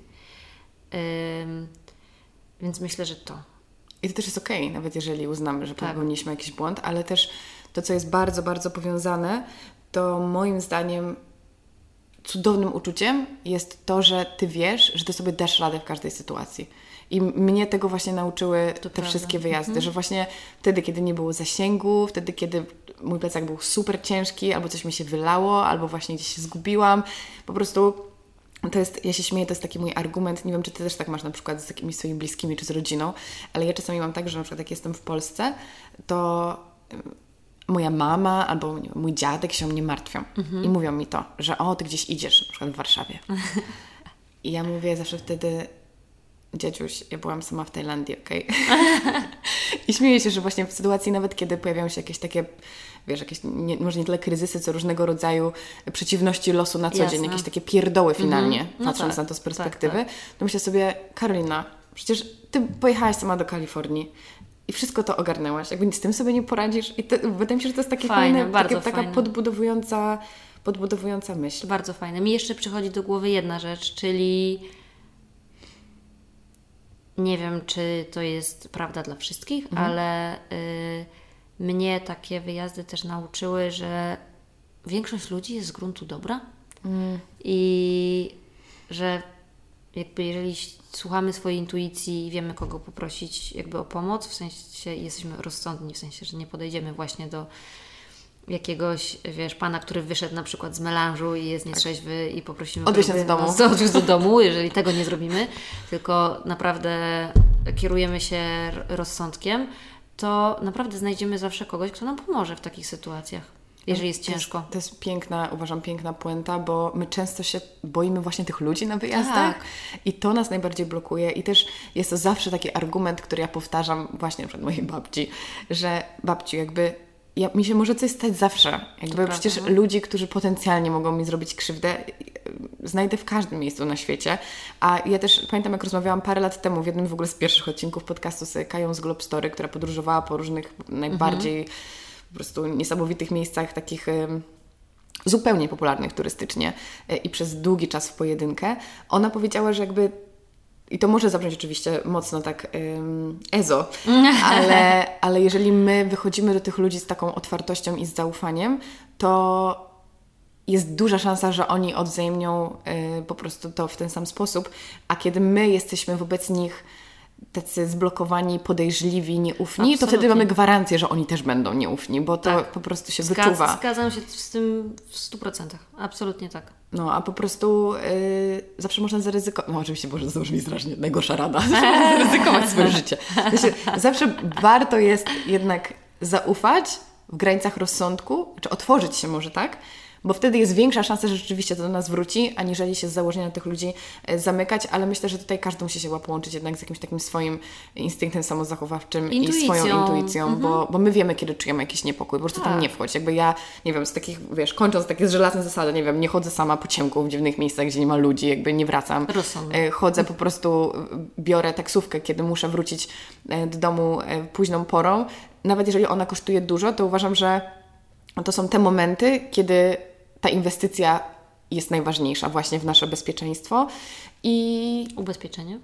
Więc myślę, że to. I to też jest okej, nawet jeżeli uznamy, że popełniliśmy jakiś błąd, ale też to, co jest bardzo, bardzo powiązane, to moim zdaniem cudownym uczuciem jest to, że Ty wiesz, że Ty sobie dasz radę w każdej sytuacji. I mnie tego właśnie nauczyły te wszystkie wyjazdy, że właśnie wtedy, kiedy nie było zasięgu, wtedy, kiedy mój plecak był super ciężki, albo coś mi się wylało, albo właśnie gdzieś się zgubiłam, po prostu to jest, ja się śmieję, to jest taki mój argument, nie wiem, czy Ty też tak masz na przykład z jakimiś swoimi bliskimi, czy z rodziną, ale ja czasami mam tak, że na przykład jak jestem w Polsce, to moja mama albo nie wiem, mój dziadek się o mnie martwią i mówią mi to, że ty gdzieś idziesz, na przykład w Warszawie. I ja mówię zawsze wtedy: dziadziuś, ja byłam sama w Tajlandii, okej? I śmieję się, że właśnie w sytuacji nawet, kiedy pojawiają się jakieś takie, wiesz, jakieś może nie tyle kryzysy, co różnego rodzaju przeciwności losu na co dzień, jakieś takie pierdoły finalnie, patrząc na to z perspektywy, to myślę sobie: Karolina, przecież Ty pojechałaś sama do Kalifornii i wszystko to ogarnęłaś, jakby z tym sobie nie poradzisz. I wydaje mi się, że to jest takie fajne, taka podbudowująca myśl. Bardzo fajne. Mi jeszcze przychodzi do głowy jedna rzecz, czyli nie wiem, czy to jest prawda dla wszystkich, ale mnie takie wyjazdy też nauczyły, że większość ludzi jest z gruntu dobra i że jakby jeżeli słuchamy swojej intuicji i wiemy, kogo poprosić jakby o pomoc, w sensie jesteśmy rozsądni, w sensie, że nie podejdziemy właśnie do jakiegoś, wiesz, pana, który wyszedł na przykład z melanżu i jest nietrzeźwy i poprosimy odwieźć nas do domu. Odwieźć do domu, jeżeli tego nie zrobimy, tylko naprawdę kierujemy się rozsądkiem, to naprawdę znajdziemy zawsze kogoś, kto nam pomoże w takich sytuacjach, jeżeli jest ciężko. To jest uważam piękna puenta, bo my często się boimy właśnie tych ludzi na wyjazdach i to nas najbardziej blokuje i też jest to zawsze taki argument, który ja powtarzam właśnie przed mojej babci, że babciu, jakby mi się może coś stać zawsze. Jakby przecież ludzi, którzy potencjalnie mogą mi zrobić krzywdę, znajdę w każdym miejscu na świecie. A ja też pamiętam, jak rozmawiałam parę lat temu w jednym w ogóle z pierwszych odcinków podcastu z Kają z Globe Story, która podróżowała po różnych najbardziej po prostu niesamowitych miejscach, takich zupełnie popularnych turystycznie i przez długi czas w pojedynkę. Ona powiedziała, że jakby, i to może zabrzmieć oczywiście mocno tak ezo, ale jeżeli my wychodzimy do tych ludzi z taką otwartością i z zaufaniem, to jest duża szansa, że oni odwzajemnią po prostu to w ten sam sposób, a kiedy my jesteśmy wobec nich tacy zblokowani, podejrzliwi, nieufni, Absolutnie. to wtedy mamy gwarancję, że oni też będą nieufni, bo to po prostu się wyczuwa. Zgadzam się z tym w 100%. Absolutnie tak. No, a po prostu zawsze można zaryzykować. No oczywiście, Boże, to brzmi strasznie, najgorsza rada. Zawsze można zaryzykować swoje życie. Zawsze warto jest jednak zaufać w granicach rozsądku, czy otworzyć się może, tak? Bo wtedy jest większa szansa, że rzeczywiście to do nas wróci, aniżeli się z założenia tych ludzi zamykać, ale myślę, że tutaj każdy musi się połączyć jednak z jakimś takim swoim instynktem samozachowawczym i swoją intuicją, bo my wiemy, kiedy czujemy jakiś niepokój, po prostu tam nie wchodź. Jakby ja, nie wiem, z takich, wiesz, kończąc takie żelazne zasady, nie wiem, nie chodzę sama po ciemku w dziwnych miejscach, gdzie nie ma ludzi, jakby nie wracam. Chodzę po prostu, biorę taksówkę, kiedy muszę wrócić do domu późną porą. Nawet jeżeli ona kosztuje dużo, to uważam, że to są te momenty, kiedy ta inwestycja jest najważniejsza właśnie w nasze bezpieczeństwo i ubezpieczenie.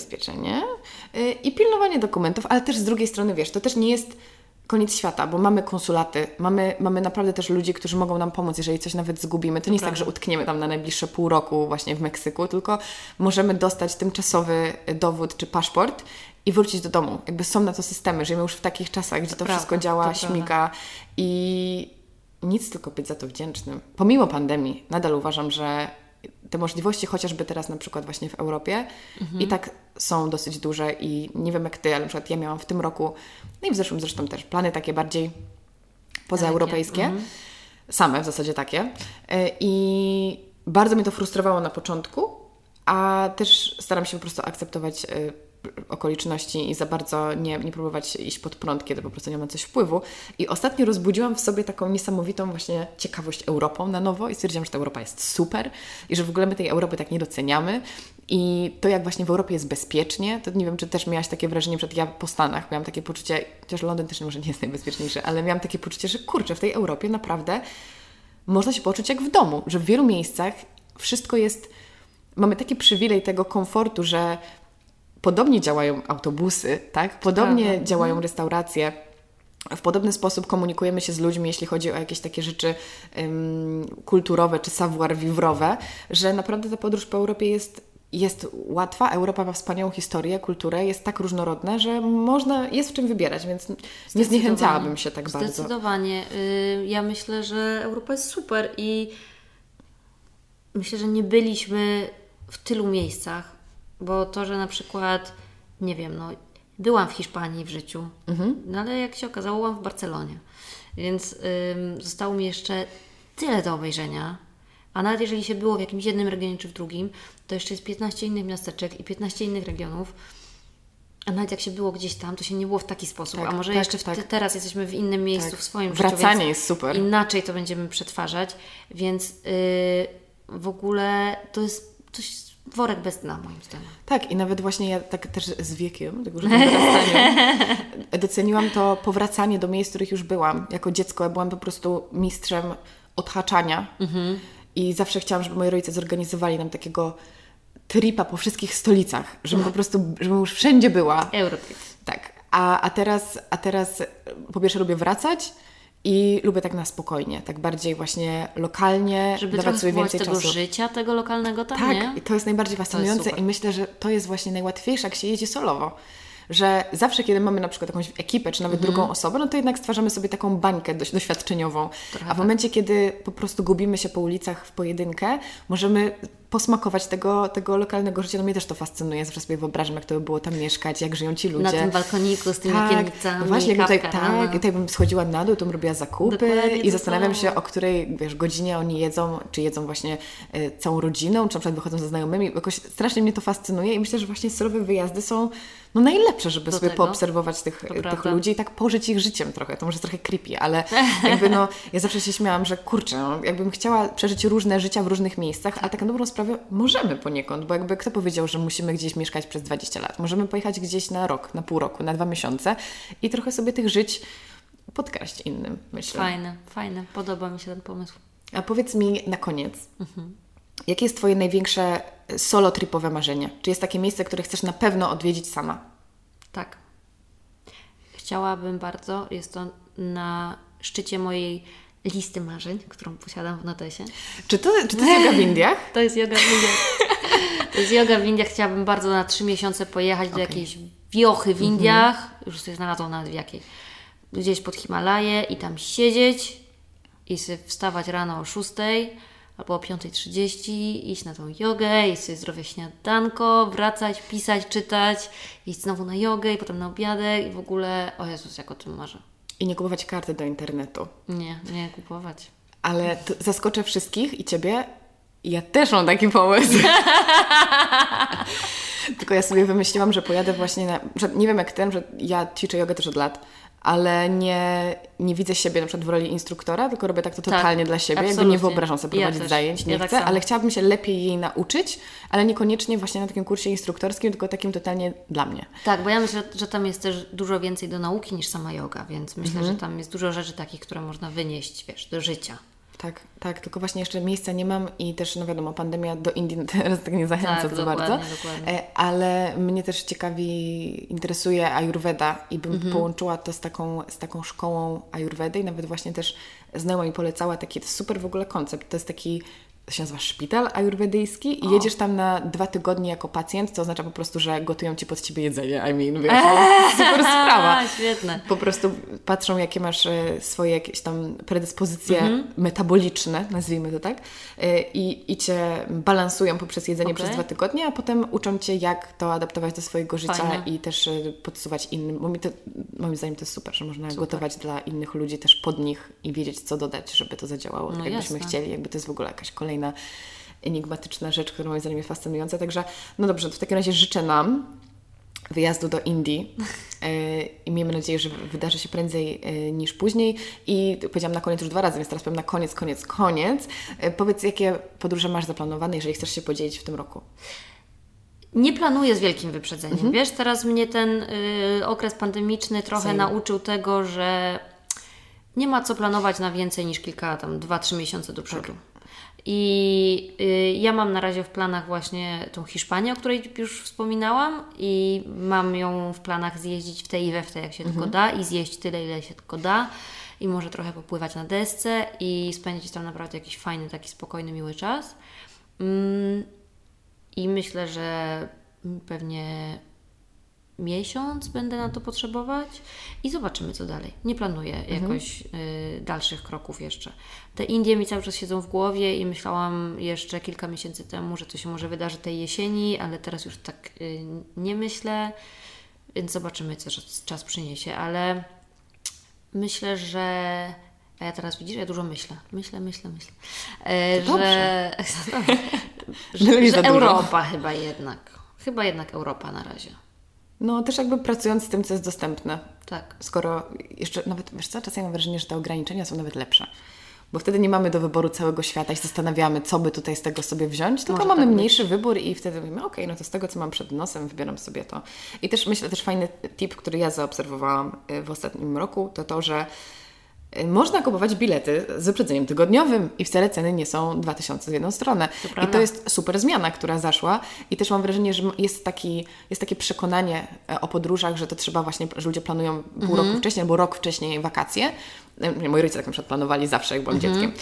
I pilnowanie dokumentów, ale też z drugiej strony, wiesz, to też nie jest koniec świata, bo mamy konsulaty, mamy naprawdę też ludzi, którzy mogą nam pomóc, jeżeli coś nawet zgubimy. To nie jest tak, że utkniemy tam na najbliższe pół roku właśnie w Meksyku, tylko możemy dostać tymczasowy dowód czy paszport i wrócić do domu. Jakby są na to systemy. Żyjemy już w takich czasach, gdzie to wszystko działa, śmiga i nic, tylko być za to wdzięcznym. Pomimo pandemii, nadal uważam, że te możliwości, chociażby teraz na przykład właśnie w Europie, i tak są dosyć duże i nie wiem jak Ty, ale na przykład ja miałam w tym roku, no i w zeszłym zresztą też, plany takie bardziej pozaeuropejskie, same w zasadzie takie. I bardzo mnie to frustrowało na początku, a też staram się po prostu akceptować okoliczności i za bardzo nie próbować iść pod prąd, kiedy po prostu nie ma coś wpływu. I ostatnio rozbudziłam w sobie taką niesamowitą właśnie ciekawość Europą na nowo i stwierdziłam, że ta Europa jest super i że w ogóle my tej Europy tak nie doceniamy. I to, jak właśnie w Europie jest bezpiecznie, to nie wiem, czy też miałaś takie wrażenie, że ja po Stanach miałam takie poczucie, chociaż Londyn też może nie jest najbezpieczniejszy, ale miałam takie poczucie, że kurczę, w tej Europie naprawdę można się poczuć jak w domu, że w wielu miejscach wszystko jest, mamy taki przywilej tego komfortu, że podobnie działają autobusy, tak? Podobnie działają restauracje. W podobny sposób komunikujemy się z ludźmi, jeśli chodzi o jakieś takie rzeczy kulturowe czy savoir-vivre'owe, że naprawdę ta podróż po Europie jest łatwa. Europa ma wspaniałą historię, kulturę, jest tak różnorodna, że jest w czym wybierać, więc nie zniechęcałabym się tak bardzo. Zdecydowanie. Ja myślę, że Europa jest super i myślę, że nie byliśmy w tylu miejscach, bo to, że na przykład, nie wiem, byłam w Hiszpanii w życiu, no ale jak się okazało, byłam w Barcelonie. Więc zostało mi jeszcze tyle do obejrzenia. A nawet jeżeli się było w jakimś jednym regionie czy w drugim, to jeszcze jest 15 innych miasteczek i 15 innych regionów. A nawet jak się było gdzieś tam, to się nie było w taki sposób. Tak, a może tak, jeszcze tak. Teraz jesteśmy w innym miejscu, w swoim życiu. Wracanie jest super. Inaczej to będziemy przetwarzać. Więc w ogóle to jest worek bez dna, moim zdaniem. Tak, i nawet właśnie ja tak też z wiekiem, tego, że wyrastaniem, doceniłam to powracanie do miejsc, w których już byłam. Jako dziecko ja byłam po prostu mistrzem odhaczania i zawsze chciałam, żeby moi rodzice zorganizowali nam takiego tripa po wszystkich stolicach, żebym po prostu, żebym już wszędzie była. Eurotrip. Tak, a teraz po pierwsze lubię wracać i lubię tak na spokojnie, tak bardziej właśnie lokalnie, żeby dawać sobie więcej tego czasu. życia, tego lokalnego tam, Tak, nie? i to jest najbardziej fascynujące i myślę, że to jest właśnie najłatwiejsze, jak się jedzie solowo. Że zawsze, kiedy mamy na przykład jakąś ekipę, czy nawet drugą osobę, no to jednak stwarzamy sobie taką bańkę doświadczeniową. A w momencie, kiedy po prostu gubimy się po ulicach w pojedynkę, możemy posmakować tego lokalnego życia. No mnie też to fascynuje. Zawsze sobie wyobrażam, jak to by było tam mieszkać, jak żyją ci ludzie. Na tym balkoniku z tymi okiennicami, właśnie, kawka tak, i tutaj bym schodziła na dół, to bym robiła zakupy Dokładnie, i zastanawiam się, o której godzinie oni jedzą, czy jedzą właśnie całą rodziną, czy na przykład wychodzą ze znajomymi. Jakoś strasznie mnie to fascynuje i myślę, że właśnie solowe wyjazdy są najlepsze, żeby sobie poobserwować tych ludzi i tak pożyć ich życiem trochę. To może jest trochę creepy, ale jakby ja zawsze się śmiałam, że kurczę, jakbym chciała przeżyć różne życia w różnych miejscach, a tak na dobrą sprawę możemy poniekąd, bo jakby kto powiedział, że musimy gdzieś mieszkać przez 20 lat. Możemy pojechać gdzieś na rok, na pół roku, na 2 miesiące i trochę sobie tych żyć podkraść innym, myślę. Fajne. Podoba mi się ten pomysł. A powiedz mi na koniec, jakie jest Twoje największe solo-tripowe marzenie? Czy jest takie miejsce, które chcesz na pewno odwiedzić sama? Tak. Chciałabym bardzo, jest to na szczycie mojej listy marzeń, którą posiadam w notesie. Czy to jest joga w Indiach? To jest joga w Indiach. To jest joga w Indiach. Chciałabym bardzo na 3 miesiące pojechać do jakiejś wiochy w Indiach. Już sobie znalazłam nawet w jakiej. Gdzieś pod Himalaje i tam siedzieć i sobie wstawać rano o 6 albo o 5:30, iść na tą jogę, jeść sobie zdrowe śniadanko, wracać, pisać, czytać, iść znowu na jogę i potem na obiadek i w ogóle, o Jezus, jak o tym marzę. I nie kupować karty do internetu. Nie kupować. Ale zaskoczę wszystkich i Ciebie. Ja też mam taki pomysł. Tylko ja sobie wymyśliłam, że pojadę właśnie że nie wiem jak że ja ćwiczę jogę też od lat, ale nie widzę siebie na przykład w roli instruktora, tylko robię tak to totalnie dla siebie. Jakby nie wyobrażam sobie prowadzić zajęć, nie chcę, ale chciałabym się lepiej jej nauczyć, ale niekoniecznie właśnie na takim kursie instruktorskim, tylko takim totalnie dla mnie. Tak, bo ja myślę, że tam jest też dużo więcej do nauki niż sama joga, więc myślę, że tam jest dużo rzeczy takich, które można wynieść, do życia. Tak, tylko właśnie jeszcze miejsca nie mam i też, no wiadomo, pandemia do Indii teraz tak nie zachęca za bardzo. Dokładnie. Ale mnie też interesuje Ayurveda i bym połączyła to z taką szkołą Ayurvedy i nawet właśnie też znajoma mi polecała taki super w ogóle koncept. To jest taki, to się nazywa szpital ajurwedyjski i jedziesz tam na 2 tygodnie jako pacjent, co oznacza po prostu, że gotują Ci pod Ciebie jedzenie. Super sprawa. Świetne. Po prostu patrzą, jakie masz swoje jakieś tam predyspozycje metaboliczne, nazwijmy to tak, i Cię balansują poprzez jedzenie przez 2 tygodnie, a potem uczą Cię, jak to adaptować do swojego życia i też podsuwać innym. Bo moim zdaniem to jest super, że można gotować dla innych ludzi też pod nich i wiedzieć, co dodać, żeby to zadziałało tak, jakbyśmy chcieli. Jakby to jest w ogóle jakaś kolejna enigmatyczna rzecz, która moim zdaniem jest fascynująca. Także, no dobrze, to w takim razie życzę nam wyjazdu do Indii i miejmy nadzieję, że wydarzy się prędzej niż później. I powiedziałam na koniec już 2 razy, więc teraz powiem na koniec. Powiedz, jakie podróże masz zaplanowane, jeżeli chcesz się podzielić w tym roku? Nie planuję z wielkim wyprzedzeniem. Wiesz, teraz mnie ten okres pandemiczny trochę nauczył tego, że nie ma co planować na więcej niż 2-3 miesiące do przodu. I ja mam na razie w planach właśnie tą Hiszpanię, o której już wspominałam i mam ją w planach zjeździć w te i we w te, jak się tylko da i zjeść tyle, ile się tylko da i może trochę popływać na desce i spędzić tam naprawdę jakiś fajny, taki spokojny, miły czas. I myślę, że pewnie miesiąc będę na to potrzebować i zobaczymy, co dalej. Nie planuję jakoś dalszych kroków jeszcze. Te Indie mi cały czas siedzą w głowie i myślałam jeszcze kilka miesięcy temu, że to się może wydarzy tej jesieni, ale teraz już tak nie myślę. Więc zobaczymy, co czas przyniesie, ale myślę, że... A ja teraz widzisz, ja dużo myślę. Myślę. Że Europa chyba jednak. Chyba jednak Europa na razie. No też jakby pracując z tym, co jest dostępne. Tak. Skoro jeszcze nawet, wiesz co, czasem mam wrażenie, że te ograniczenia są nawet lepsze. Bo wtedy nie mamy do wyboru całego świata i się zastanawiamy, co by tutaj z tego sobie wziąć, tylko mamy mniejszy wybór i wtedy mówimy, okej, no to z tego, co mam przed nosem, wybieram sobie to. I też myślę, też fajny tip, który ja zaobserwowałam w ostatnim roku, to, że można kupować bilety z wyprzedzeniem tygodniowym i wcale ceny nie są 2000 w jedną stronę. I to jest super zmiana, która zaszła i też mam wrażenie, że jest takie przekonanie o podróżach, że to trzeba właśnie, że ludzie planują pół roku wcześniej albo rok wcześniej wakacje. Moi rodzice tak na przykład planowali zawsze, jak byłam dzieckiem.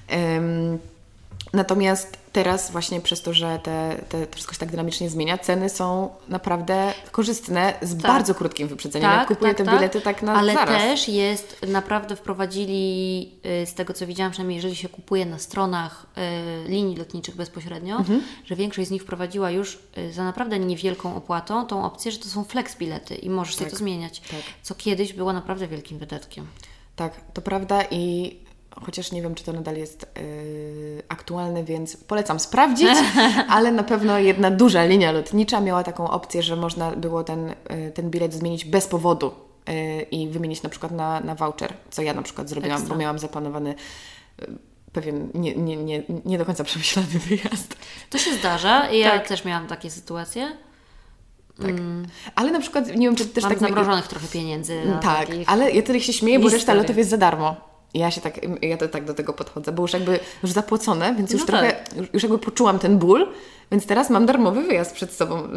Natomiast teraz właśnie przez to, że to wszystko się tak dynamicznie zmienia, ceny są naprawdę korzystne z bardzo krótkim wyprzedzeniem. Jak kupuję te bilety tak na ale zaraz. Ale też jest, naprawdę wprowadzili, z tego co widziałam, przynajmniej jeżeli się kupuje na stronach linii lotniczych bezpośrednio, że większość z nich wprowadziła już za naprawdę niewielką opłatą tą opcję, że to są flex bilety i możesz sobie to zmieniać. Tak. Co kiedyś było naprawdę wielkim wydatkiem. Tak, to prawda i chociaż nie wiem, czy to nadal jest aktualne, więc polecam sprawdzić, ale na pewno jedna duża linia lotnicza miała taką opcję, że można było ten bilet zmienić bez powodu i wymienić na przykład na voucher, co ja na przykład zrobiłam, bo miałam zaplanowany pewien nie do końca przemyślany wyjazd. To się zdarza i ja też miałam takie sytuacje. Tak. Ale na przykład, nie wiem, czy też mam tak... zamrożonych trochę pieniędzy. Tak, ale ja wtedy się śmieję, bo reszta lotów jest za darmo. Ja to tak do tego podchodzę, bo już zapłacone, więc już trochę, już jakby poczułam ten ból, więc teraz mam darmowy wyjazd przed sobą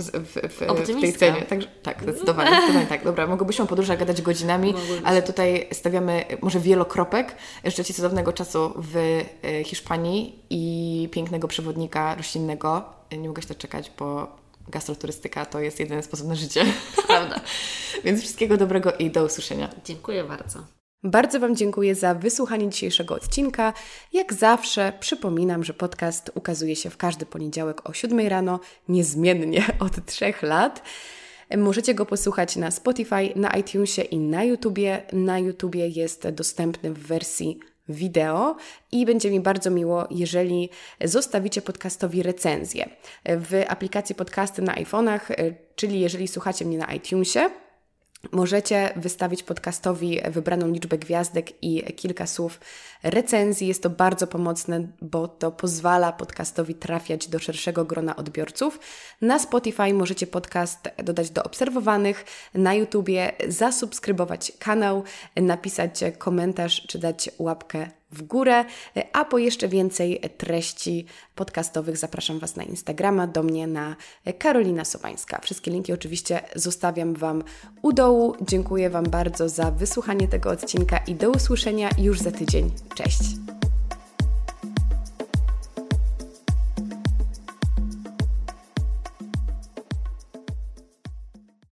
w tej cenie. Także, tak, zdecydowanie tak. Dobra, mogłybyśmy o podróżach gadać godzinami, ale tutaj stawiamy może wielokropek. Życzę Ci cudownego czasu w Hiszpanii i pięknego przewodnika roślinnego. Nie mogę się doczekać, bo gastroturystyka to jest jedyny sposób na życie. Prawda. Więc wszystkiego dobrego i do usłyszenia. Dziękuję bardzo. Bardzo Wam dziękuję za wysłuchanie dzisiejszego odcinka. Jak zawsze przypominam, że podcast ukazuje się w każdy poniedziałek o 7 rano, niezmiennie od 3 lat. Możecie go posłuchać na Spotify, na iTunesie i na YouTubie. Na YouTubie jest dostępny w wersji wideo i będzie mi bardzo miło, jeżeli zostawicie podcastowi recenzję w aplikacji podcasty na iPhone'ach, czyli jeżeli słuchacie mnie na iTunesie, możecie wystawić podcastowi wybraną liczbę gwiazdek i kilka słów recenzji. Jest to bardzo pomocne, bo to pozwala podcastowi trafiać do szerszego grona odbiorców. Na Spotify możecie podcast dodać do obserwowanych, na YouTubie zasubskrybować kanał, napisać komentarz czy dać łapkę w górę, a po jeszcze więcej treści podcastowych zapraszam Was na Instagrama, do mnie na Karolina Sobańska. Wszystkie linki oczywiście zostawiam Wam u dołu. Dziękuję Wam bardzo za wysłuchanie tego odcinka i do usłyszenia już za tydzień. Cześć!